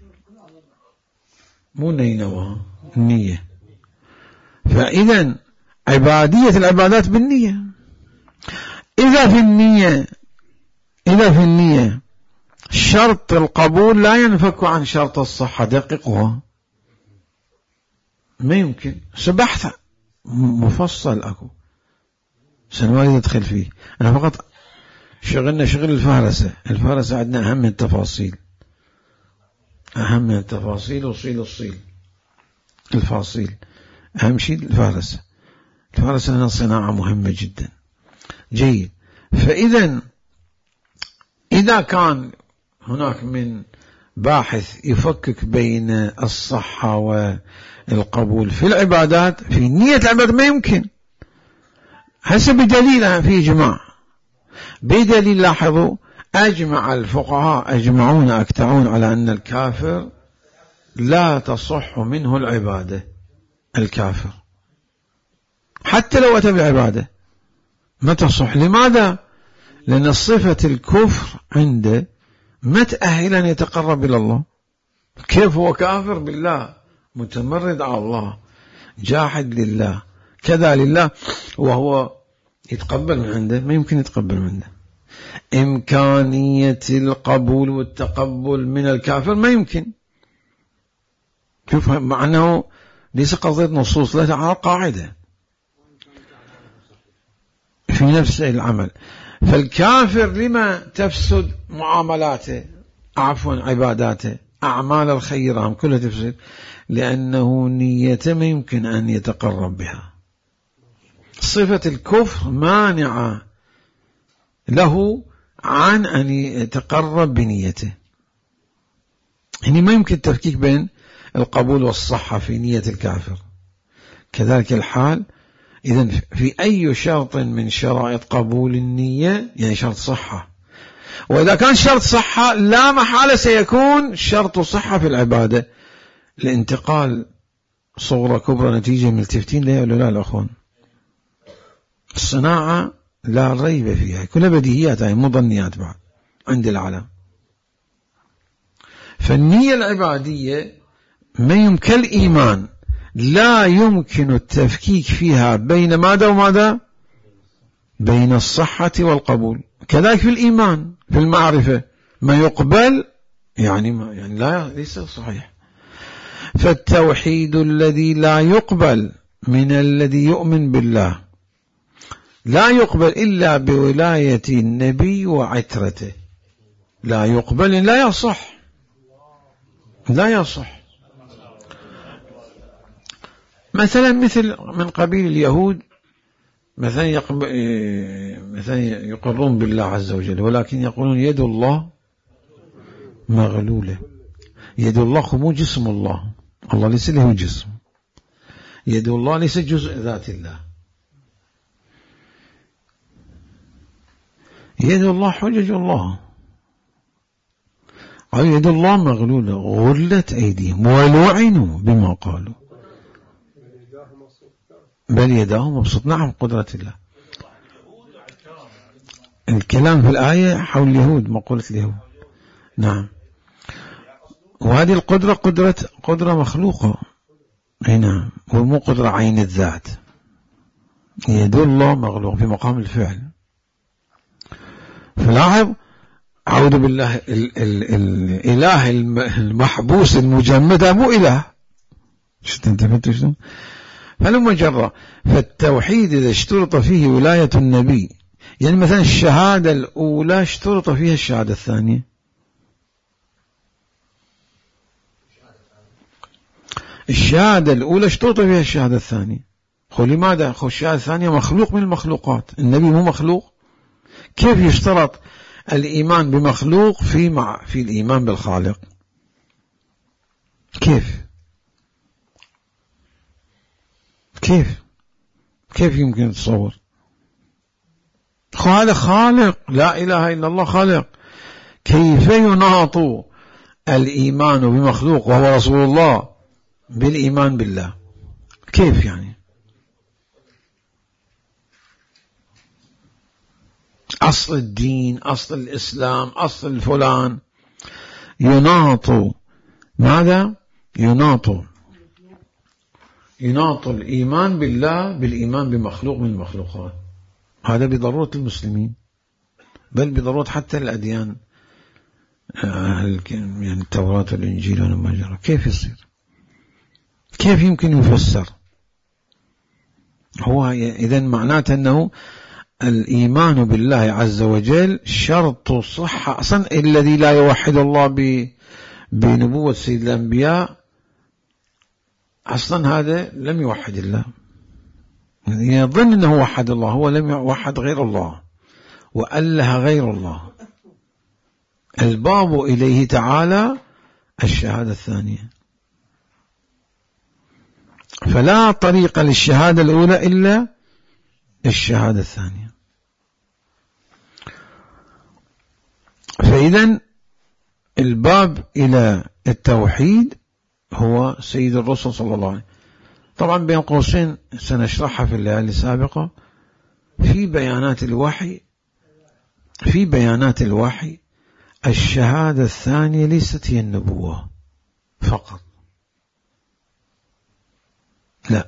مو نينوى النية. فإذا عبادية العبادات بالنية. إذا في النية إذا في النية شرط القبول لا ينفك عن شرط الصحة، دققها، ما يمكن. سبحث مفصل أكو سنوات أدخل فيه، أنا فقط شغلنا شغل الفهرسة. الفهرسة عندنا أهم من التفاصيل، أهم من التفاصيل وصيل الصيل الفاصيل، أهم شيء الفهرسة. الفهرسة لنا صناعة مهمة جدا. جيد. فإذا إذا كان هناك من باحث يفكك بين الصحة والقبول في العبادات، في نية العبادة ما يمكن، حسب بدليلها في إجماع، بدليل لاحظوا أجمع الفقهاء أجمعون أكتعون على أن الكافر لا تصح منه العبادة. الكافر حتى لو أتى بالعبادة ما تصح. لماذا؟ لأن صفة الكفر عنده ما تأهل أن يتقرب إلى الله. كيف هو كافر بالله، متمرد على الله، جاحد لله، كذا لله، وهو يتقبل من عنده؟ ما يمكن يتقبل منه. إمكانية القبول والتقبل من الكافر ما يمكن. شوف، مع أنه ليس قضية نصوص، لا تعالى قاعدة في نفس العمل. فالكافر لما تفسد معاملاته، عفوا عباداته، أعمال الخير كلها تفسد، لأنه نيته ما يمكن أن يتقرب بها. صفة الكفر مانعة له عن أن يتقرب بنيته. يعني ما يمكن التفكيك بين القبول والصحة في نية الكافر. كذلك الحال إذن في أي شرط من شرائط قبول النية، يعني شرط صحة، وإذا كان شرط صحة لا محالة سيكون شرط صحة في العبادة، الانتقال صغرى كبرى نتيجة من التفتين لا ولا لا الأخوان. الصناعة لا ريب فيها، كلها بديهيات، هاي مو ظنيات بعد عند العالم. فالنية العبادية ما يمكن الإيمان، لا يمكن التفكيك فيها بين ماذا وماذا؟ بين الصحة والقبول. كذلك في الإيمان، في المعرفة ما يقبل يعني ما يعني لا ليس صحيح. فالتوحيد الذي لا يقبل من الذي يؤمن بالله لا يقبل إلا بولاية النبي وعترته، لا يقبل، لا يصح، لا يصح. مثلا مثل من قبيل اليهود مثلا يقرون بالله عز وجل ولكن يقولون يد الله مغلولة. يد الله مو جسم الله، الله ليس له جسم، يد الله ليس جزء ذات الله، يد الله حجج الله، قال يد الله مغلولة غلت أيديهم ولعنوا بما قالوا بل يداه مبسوط. نعم قدرة الله. الكلام في الآية حول اليهود، مقولة اليهود. نعم. وهذه القدرة قدرة قدرة مخلوقة، نعم، ومو قدرة عين الذات. يد الله مغلوق في مقام الفعل. فلاحظ، أعوذ بالله، ال ال الإله المحبوس المجمد مو إله. شفت انتبهت شنو؟ فلما جرى فالتوحيد إذا اشترط فيه ولاية النبي، يعني مثلا الشهادة الأولى اشترط فيها الشهادة الثانية، الشهادة الأولى اشترط فيها الشهادة الثانية. خو لماذا؟ خو الشهادة الثانية مخلوق من المخلوقات، النبي مو مخلوق. كيف يشترط الإيمان بمخلوق في مع في الإيمان بالخالق؟ كيف كيف كيف يمكن تصور؟ هذا خالق، لا إله إلا الله خالق، كيف يناط الإيمان بمخلوق وهو رسول الله بالإيمان بالله؟ كيف يعني؟ أصل الدين، أصل الإسلام، أصل الفلان يناط ماذا؟ يناط يناط الإيمان بالله بالإيمان بمخلوق من المخلوقات. هذا بضرورة المسلمين، بل بضرورة حتى الأديان، يعني التوراة والإنجيل وما جرى. كيف يصير؟ كيف يمكن يفسر؟ هو إذن معناته أنه الإيمان بالله عز وجل شرط صحة أصلا. الذي لا يوحد الله بنبوة سيد الأنبياء أصلا هذا لم يوحد الله، يظن أنه وحد الله، هو لم يوحد غير الله وأله غير الله. الباب إليه تعالى الشهادة الثانية، فلا طريق للشهادة الأولى إلا الشهادة الثانية. فإذن الباب إلى التوحيد هو سيد الرسل صلى الله عليه وسلم. طبعا بين قوسين سنشرحها في الليالي السابقة. في بيانات الوحي في بيانات الوحي الشهادة الثانية ليست هي النبوة فقط، لا،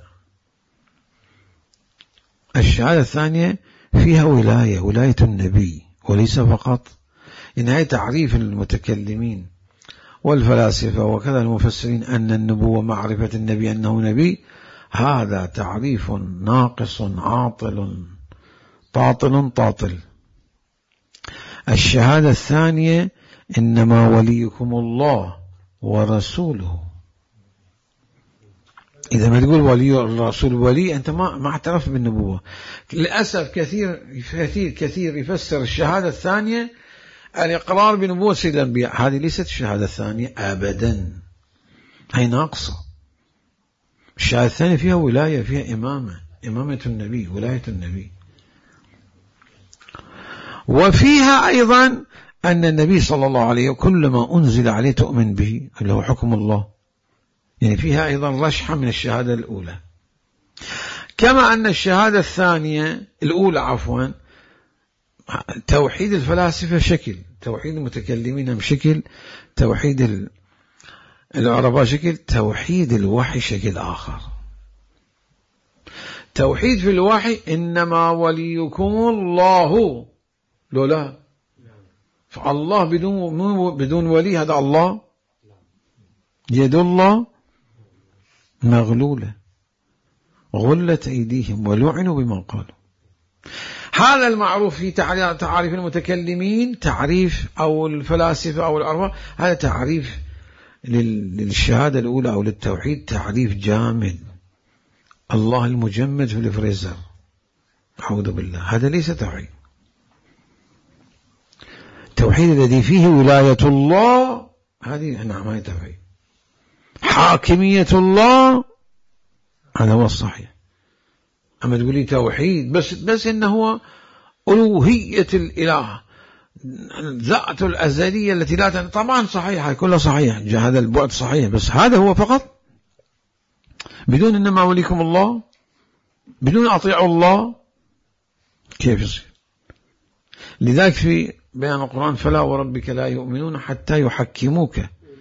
الشهادة الثانية فيها ولاية ولاية النبي وليس فقط. إن هي تعريف المتكلمين والفلاسفة وكذا المفسرين أن النبوة معرفة النبي أنه نبي، هذا تعريف ناقص عاطل طاطل طاطل. الشهادة الثانية إنما وليكم الله ورسوله. إذا ما تقول ولي الرسول ولي أنت ما ما اعترف بالنبوة. للأسف كثير كثير كثير يفسر الشهادة الثانية الإقرار بنبوة سيد الأنبياء. هذه ليست الشهادة الثانية أبدا، هي ناقصة. الشهادة الثانية فيها ولاية، فيها إمامة، إمامة النبي، ولاية النبي. وفيها أيضا أن النبي صلى الله عليه وسلم كل ما أنزل عليه تؤمن به اللي هو حكم الله، يعني فيها أيضا رشحة من الشهادة الأولى. كما أن الشهادة الثانية الأولى عفوا توحيد الفلاسفة شكل، توحيد المتكلمين شكل، توحيد العرباء شكل، توحيد الوحي شكل آخر. توحيد في الوحي إنما وليكم الله، لو لا فالله بدون بدون ولي، هذا الله، يد الله مغلولة غلت أيديهم ولعنوا بما قالوا. هذا المعروف في تعريف المتكلمين، تعريف أو الفلاسفة أو الأرواح، هذا تعريف للشهادة الأولى أو للتوحيد، تعريف جامد. الله المجمد في الفريزر، أعوذ بالله، هذا ليس توحيد. التوحيد الذي فيه ولاية الله، هذه نعم هذه توحيد. حاكمية الله، هذا هو الصحيح. أما تقولي توحيد بس بس إنه هو ألوهية الإله، ذات الأزلية التي لا تن... طبعا صحيح، كله صحيح، هذا البعد صحيح، بس هذا هو فقط، بدون إنما وليكم الله، بدون أطيعوا الله، كيف يصير؟ لذلك في بيان القرآن فلا وربك لا يؤمنون حتى يحكموك.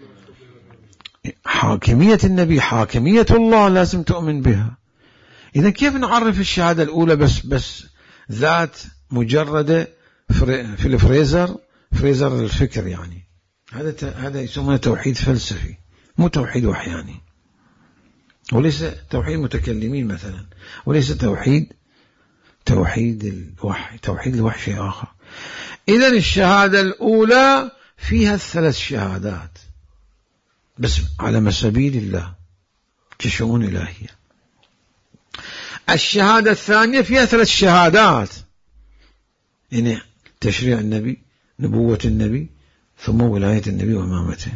حاكمية النبي، حاكمية الله لازم تؤمن بها. إذا كيف نعرف الشهادة الأولى بس بس ذات مجردة في الفريزر، فريزر الفكر يعني؟ هذا هذا يسمونه توحيد فلسفي، مو توحيد وحياني، وليس توحيد متكلمين مثلا، وليس توحيد توحيد الوحي. توحيد الوحي شيء آخر. إذن الشهادة الأولى فيها الثلاث شهادات بس على مسابيل الله كشؤون إلهية. الشهادة الثانية فيها ثلاث شهادات، يعني تشريع النبي، نبوة النبي، ثم ولاية النبي وإمامته.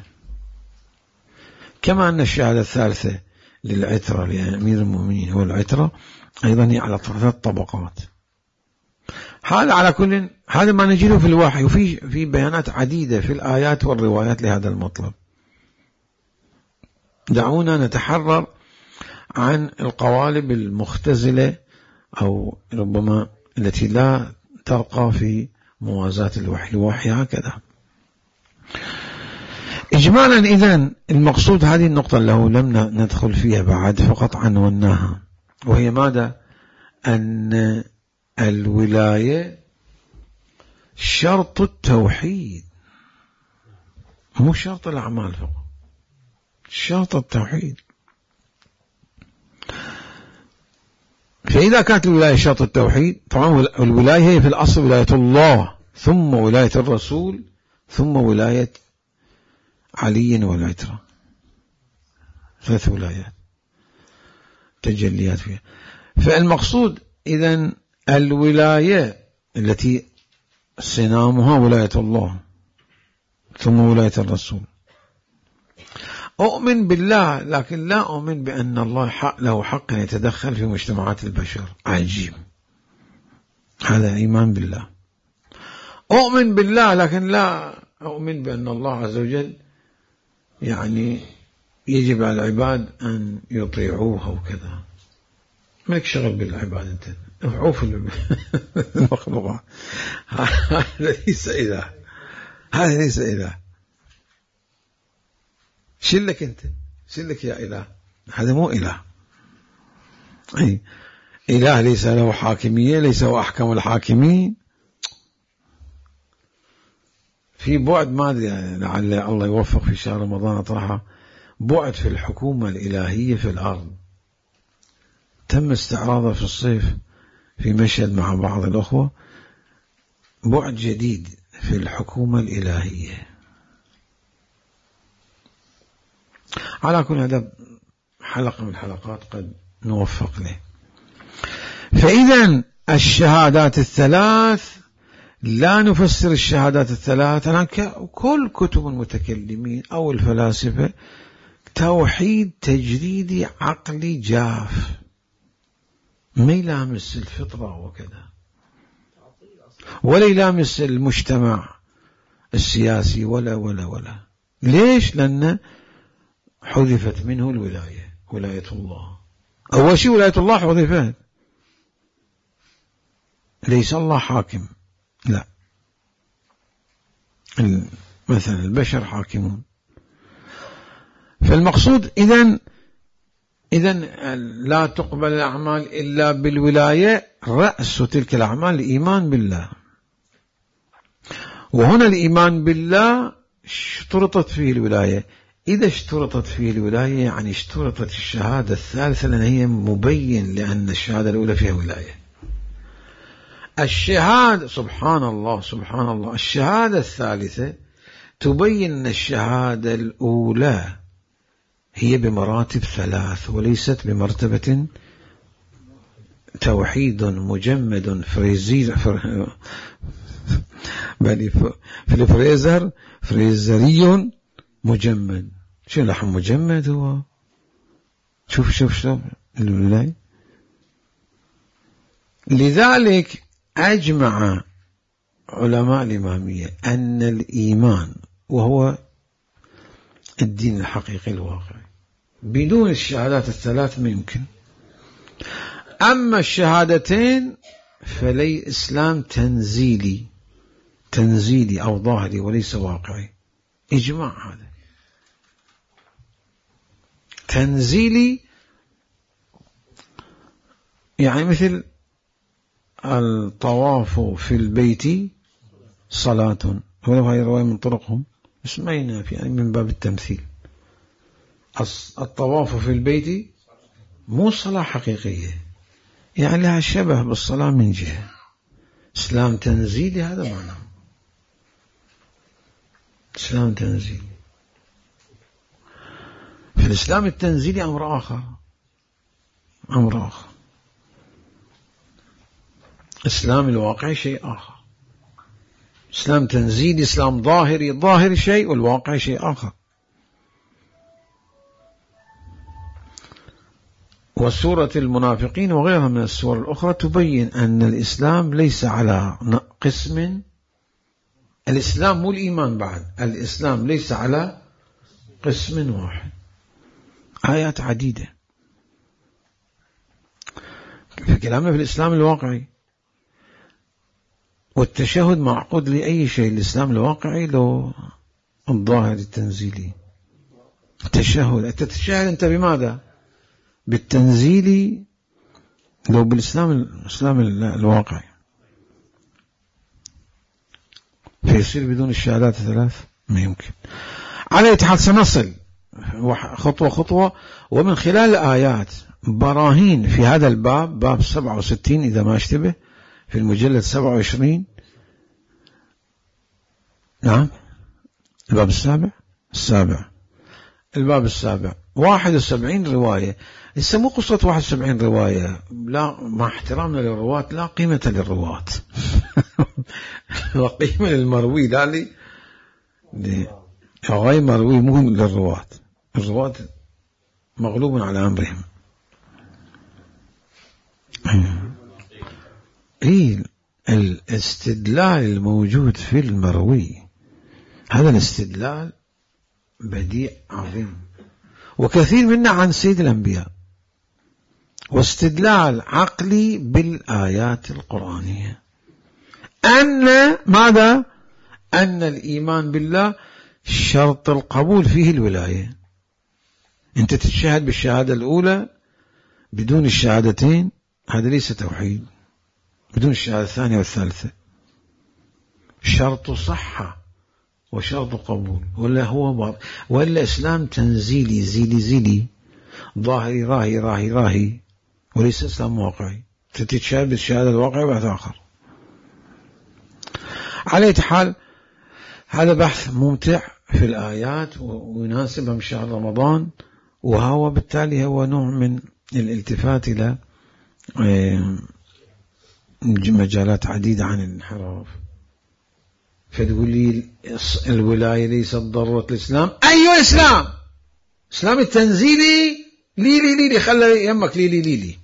كما أن الشهادة الثالثة للعترة لأمير المؤمنين هو العترة، أيضا هي على ثلاث طبقات. هذا على كل، هذا ما نجده في الوحي، وفي في بيانات عديدة في الآيات والروايات لهذا المطلب. دعونا نتحرر عن القوالب المختزلة أو ربما التي لا ترقى في موازاة الوحي. الوحي هكذا. إجمالا إذن المقصود هذه النقطة له لم ندخل فيها بعد، فقط عنوناها، وهي ماذا؟ أن الولاية شرط التوحيد، مو شرط الأعمال فقط، شرط التوحيد. فإذا كانت الولاية شرط التوحيد، طبعا الولاية هي في الأصل ولاية الله، ثم ولاية الرسول، ثم ولاية علي والعترة، ثلاث ولايات تجليات فيها. فالمقصود إذن الولاية التي صنامها ولاية الله، ثم ولاية الرسول. أؤمن بالله، لكن لا أؤمن بأن الله حق له حق أن يتدخل في مجتمعات البشر. عجيب، هذا إيمان بالله. أؤمن بالله لكن لا أؤمن بأن الله عز وجل يعني يجب على العباد أن يطيعوه وكذا. مالك شغل بالعباد، أنت افعوا في المخلوقات. هذا ليس إله، هذا ليس إله. شلك أنت، شلك يا إله، هذا مو إله. أي إله ليس له حاكمية، ليس هو أحكم الحاكمين. في بعد ما أدري يعني، لعل الله يوفق في شهر رمضان أطرحه، بعد في الحكومة الإلهية في الأرض تم استعراضه في الصيف في مشهد مع بعض الأخوة. بعد جديد في الحكومة الإلهية. على كل هذا حلقة من الحلقات قد نوفق له. فإذا الشهادات الثلاث لا نفسر الشهادات الثلاث أنا كل كتب المتكلمين أو الفلاسفة توحيد تجريدي عقلي جاف، ما يلامس الفطرة وكذا، ولا يلامس المجتمع السياسي ولا ولا ولا. ليش؟ لأن حذفت منه الولاية، ولاية الله. أول شيء ولاية الله حذفت، ليس الله حاكم، لا، مثلا البشر حاكمون. فالمقصود إذن إذن لا تقبل الأعمال إلا بالولاية. رأس تلك الأعمال الإيمان بالله، وهنا الإيمان بالله اشترطت فيه الولاية. إذا اشترطت فيه الولاية يعني اشترطت الشهادة الثالثة، لأن هي مبين لأن الشهادة الأولى فيها ولاية. الشهادة سبحان الله سبحان الله الشهادة الثالثة تبين أن الشهادة الأولى هي بمراتب ثلاث وليست بمرتبة توحيد مجمد فريزير بل فريزر فريزري مجمد. شو لحم مجمد هو؟ شوف شوف شوف الولاية. لذلك أجمع علماء الإمامية أن الإيمان وهو الدين الحقيقي الواقعي بدون الشهادات الثلاث ما يمكن. أما الشهادتين فلي إسلام تنزيلي تنزيلي أو ظاهري وليس واقعي. إجماع هذا تنزيلي، يعني مثل الطواف في البيت صلاة، ولو هاي رواية من طرقهم بس ما ينافي، يعني من باب التمثيل. الطواف في البيت مو صلاة حقيقية، يعني لها شبه بالصلاة من جهة. إسلام تنزيلي هذا معناه، إسلام تنزيلي. في الإسلام التنزيلي أمر آخر، أمر آخر. إسلام الواقعي شيء آخر. إسلام تنزيلي، إسلام ظاهري، ظاهري شيء والواقعي شيء آخر. وسورة المنافقين وغيرها من السور الأخرى تبين أن الإسلام ليس على قسم. الإسلام مو الإيمان بعد، الإسلام ليس على قسم واحد. آيات عديدة في كلامنا في الإسلام الواقعي. والتشهد معقود لأي شيء، الإسلام الواقعي لو الظاهر التنزيلي. التشهد تتشهد أنت بماذا؟ بالتنزيلي. لو بالإسلام الإسلام الواقعي فيصير بدون الشهادات الثلاث ما يمكن. على أي حال سنصل خطوة خطوة، ومن خلال الآيات براهين في هذا الباب، باب سبعة وستين إذا ما اشتبه، في المجلد سبعة وعشرين. نعم الباب السابع السابع الباب السابع واحد وسبعين رواية. لسه مو قصة واحد وسبعين رواية، لا، مع احترامنا للرواة لا قيمة للرواة لا قيمة للمروي، لا لي غير مروي، مو للرواة. الرواة مغلوب على أمرهم. إيه الاستدلال الموجود في المروي، هذا الاستدلال بديع عظيم، وكثير منا عن سيد الأنبياء، واستدلال عقلي بالآيات القرآنية. أن ماذا؟ أن الإيمان بالله شرط القبول فيه الولاية. أنت تتشهد بالشهادة الأولى بدون الشهادتين، هذا ليس توحيد. بدون الشهادة الثانية والثالثة شرط صحة وشرط قبول، ولا هو بار، ولا إسلام تنزيلي زيلي زيلي ظاهري راهي راهي راهي، وليس إسلام واقعي. تتشهد بالشهادة الواقعية بعد آخر. على أي حال هذا بحث ممتع في الآيات ويناسب من شهر رمضان، وهو بالتالي هو نوع من الالتفات إلى مجالات عديدة عن الانحراف. فتقول لي الولاية ليست ضرورة الإسلام. أيوة إسلام، إسلام التنزيلي لي لي لي لي خلي يمك لي لي لي لي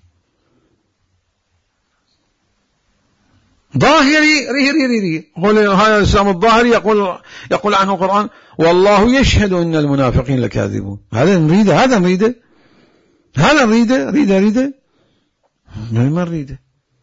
ظاهري ري ري ري ري قول هذا الإسلام الظاهري يقول يقول عنه القرآن والله يشهد أن المنافقين لكاذبون. هذا نريده، هذا نريده، هذا نريده ريده ريده ما نريده.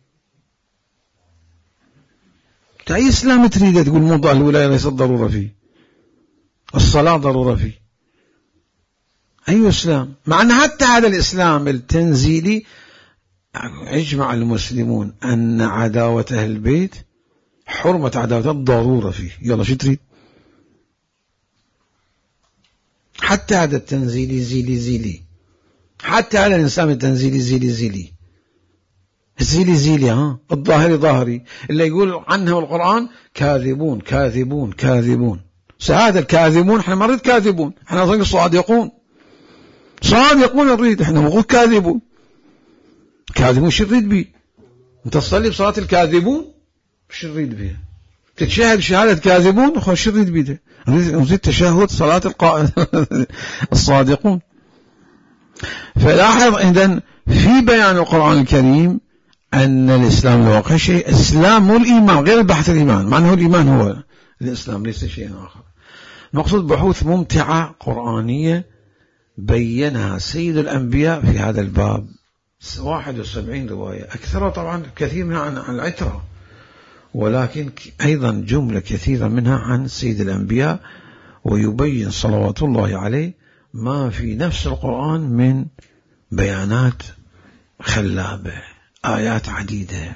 أي إسلام تريده تقول موضوع الولاية ليست ضرورة فيه، الصلاة ضرورة فيه؟ أي إسلام؟ مع أن حتى هذا الإسلام التنزيلي اجمع المسلمون أن عداوة أهل البيت، حرمة عداوة ضرورة فيه. يلا شو تريد؟ حتى هذا التنزيلي زيلي زيلي، حتى هذا الإنسان التنزيلي زيلي زيلي زيلي زيلي ها الظاهري ظاهري، اللي يقول عنه القرآن كاذبون كاذبون كاذبون. هذا الكاذبون احنا ما نريد كاذبون، احنا نريد صادقون، صادقون نريد، احنا نقول كاذبون. كاذبون شو نريد به؟ انت تصلي بصلاة الكاذبون شو نريد به؟ تتشهد شهادة كاذبون خوش نريد به؟ نريد تشهد صلاة القائل الصادقون. فلاحظ إذن في بيان القرآن الكريم أن الإسلام الواقع شيء إسلام مو الإيمان، غير بحث الإيمان، مع أنه الإيمان هو الإسلام ليس شيء آخر. نقصد بحوث ممتعة قرآنية بينها سيد الأنبياء في هذا الباب، واحد وسبعين رواية، أكثرها طبعا كثير منها عن العترة، ولكن أيضا جملة كثيرة منها عن سيد الأنبياء، ويبين صلوات الله عليه ما في نفس القرآن من بيانات خلابة، آيات عديدة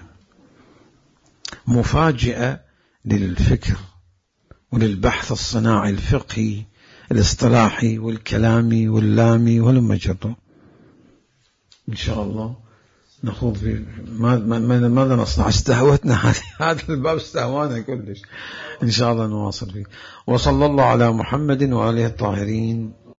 مفاجئة للفكر وللبحث الصناعي الفقهي الاصطلاحي والكلامي واللامي والمجرد. إن شاء الله نخوض في ماذا نصنع، استهوتنا هذا الباب، استهوانا كلش. إن شاء الله نواصل فيه. وصلى الله على محمد وآله الطاهرين.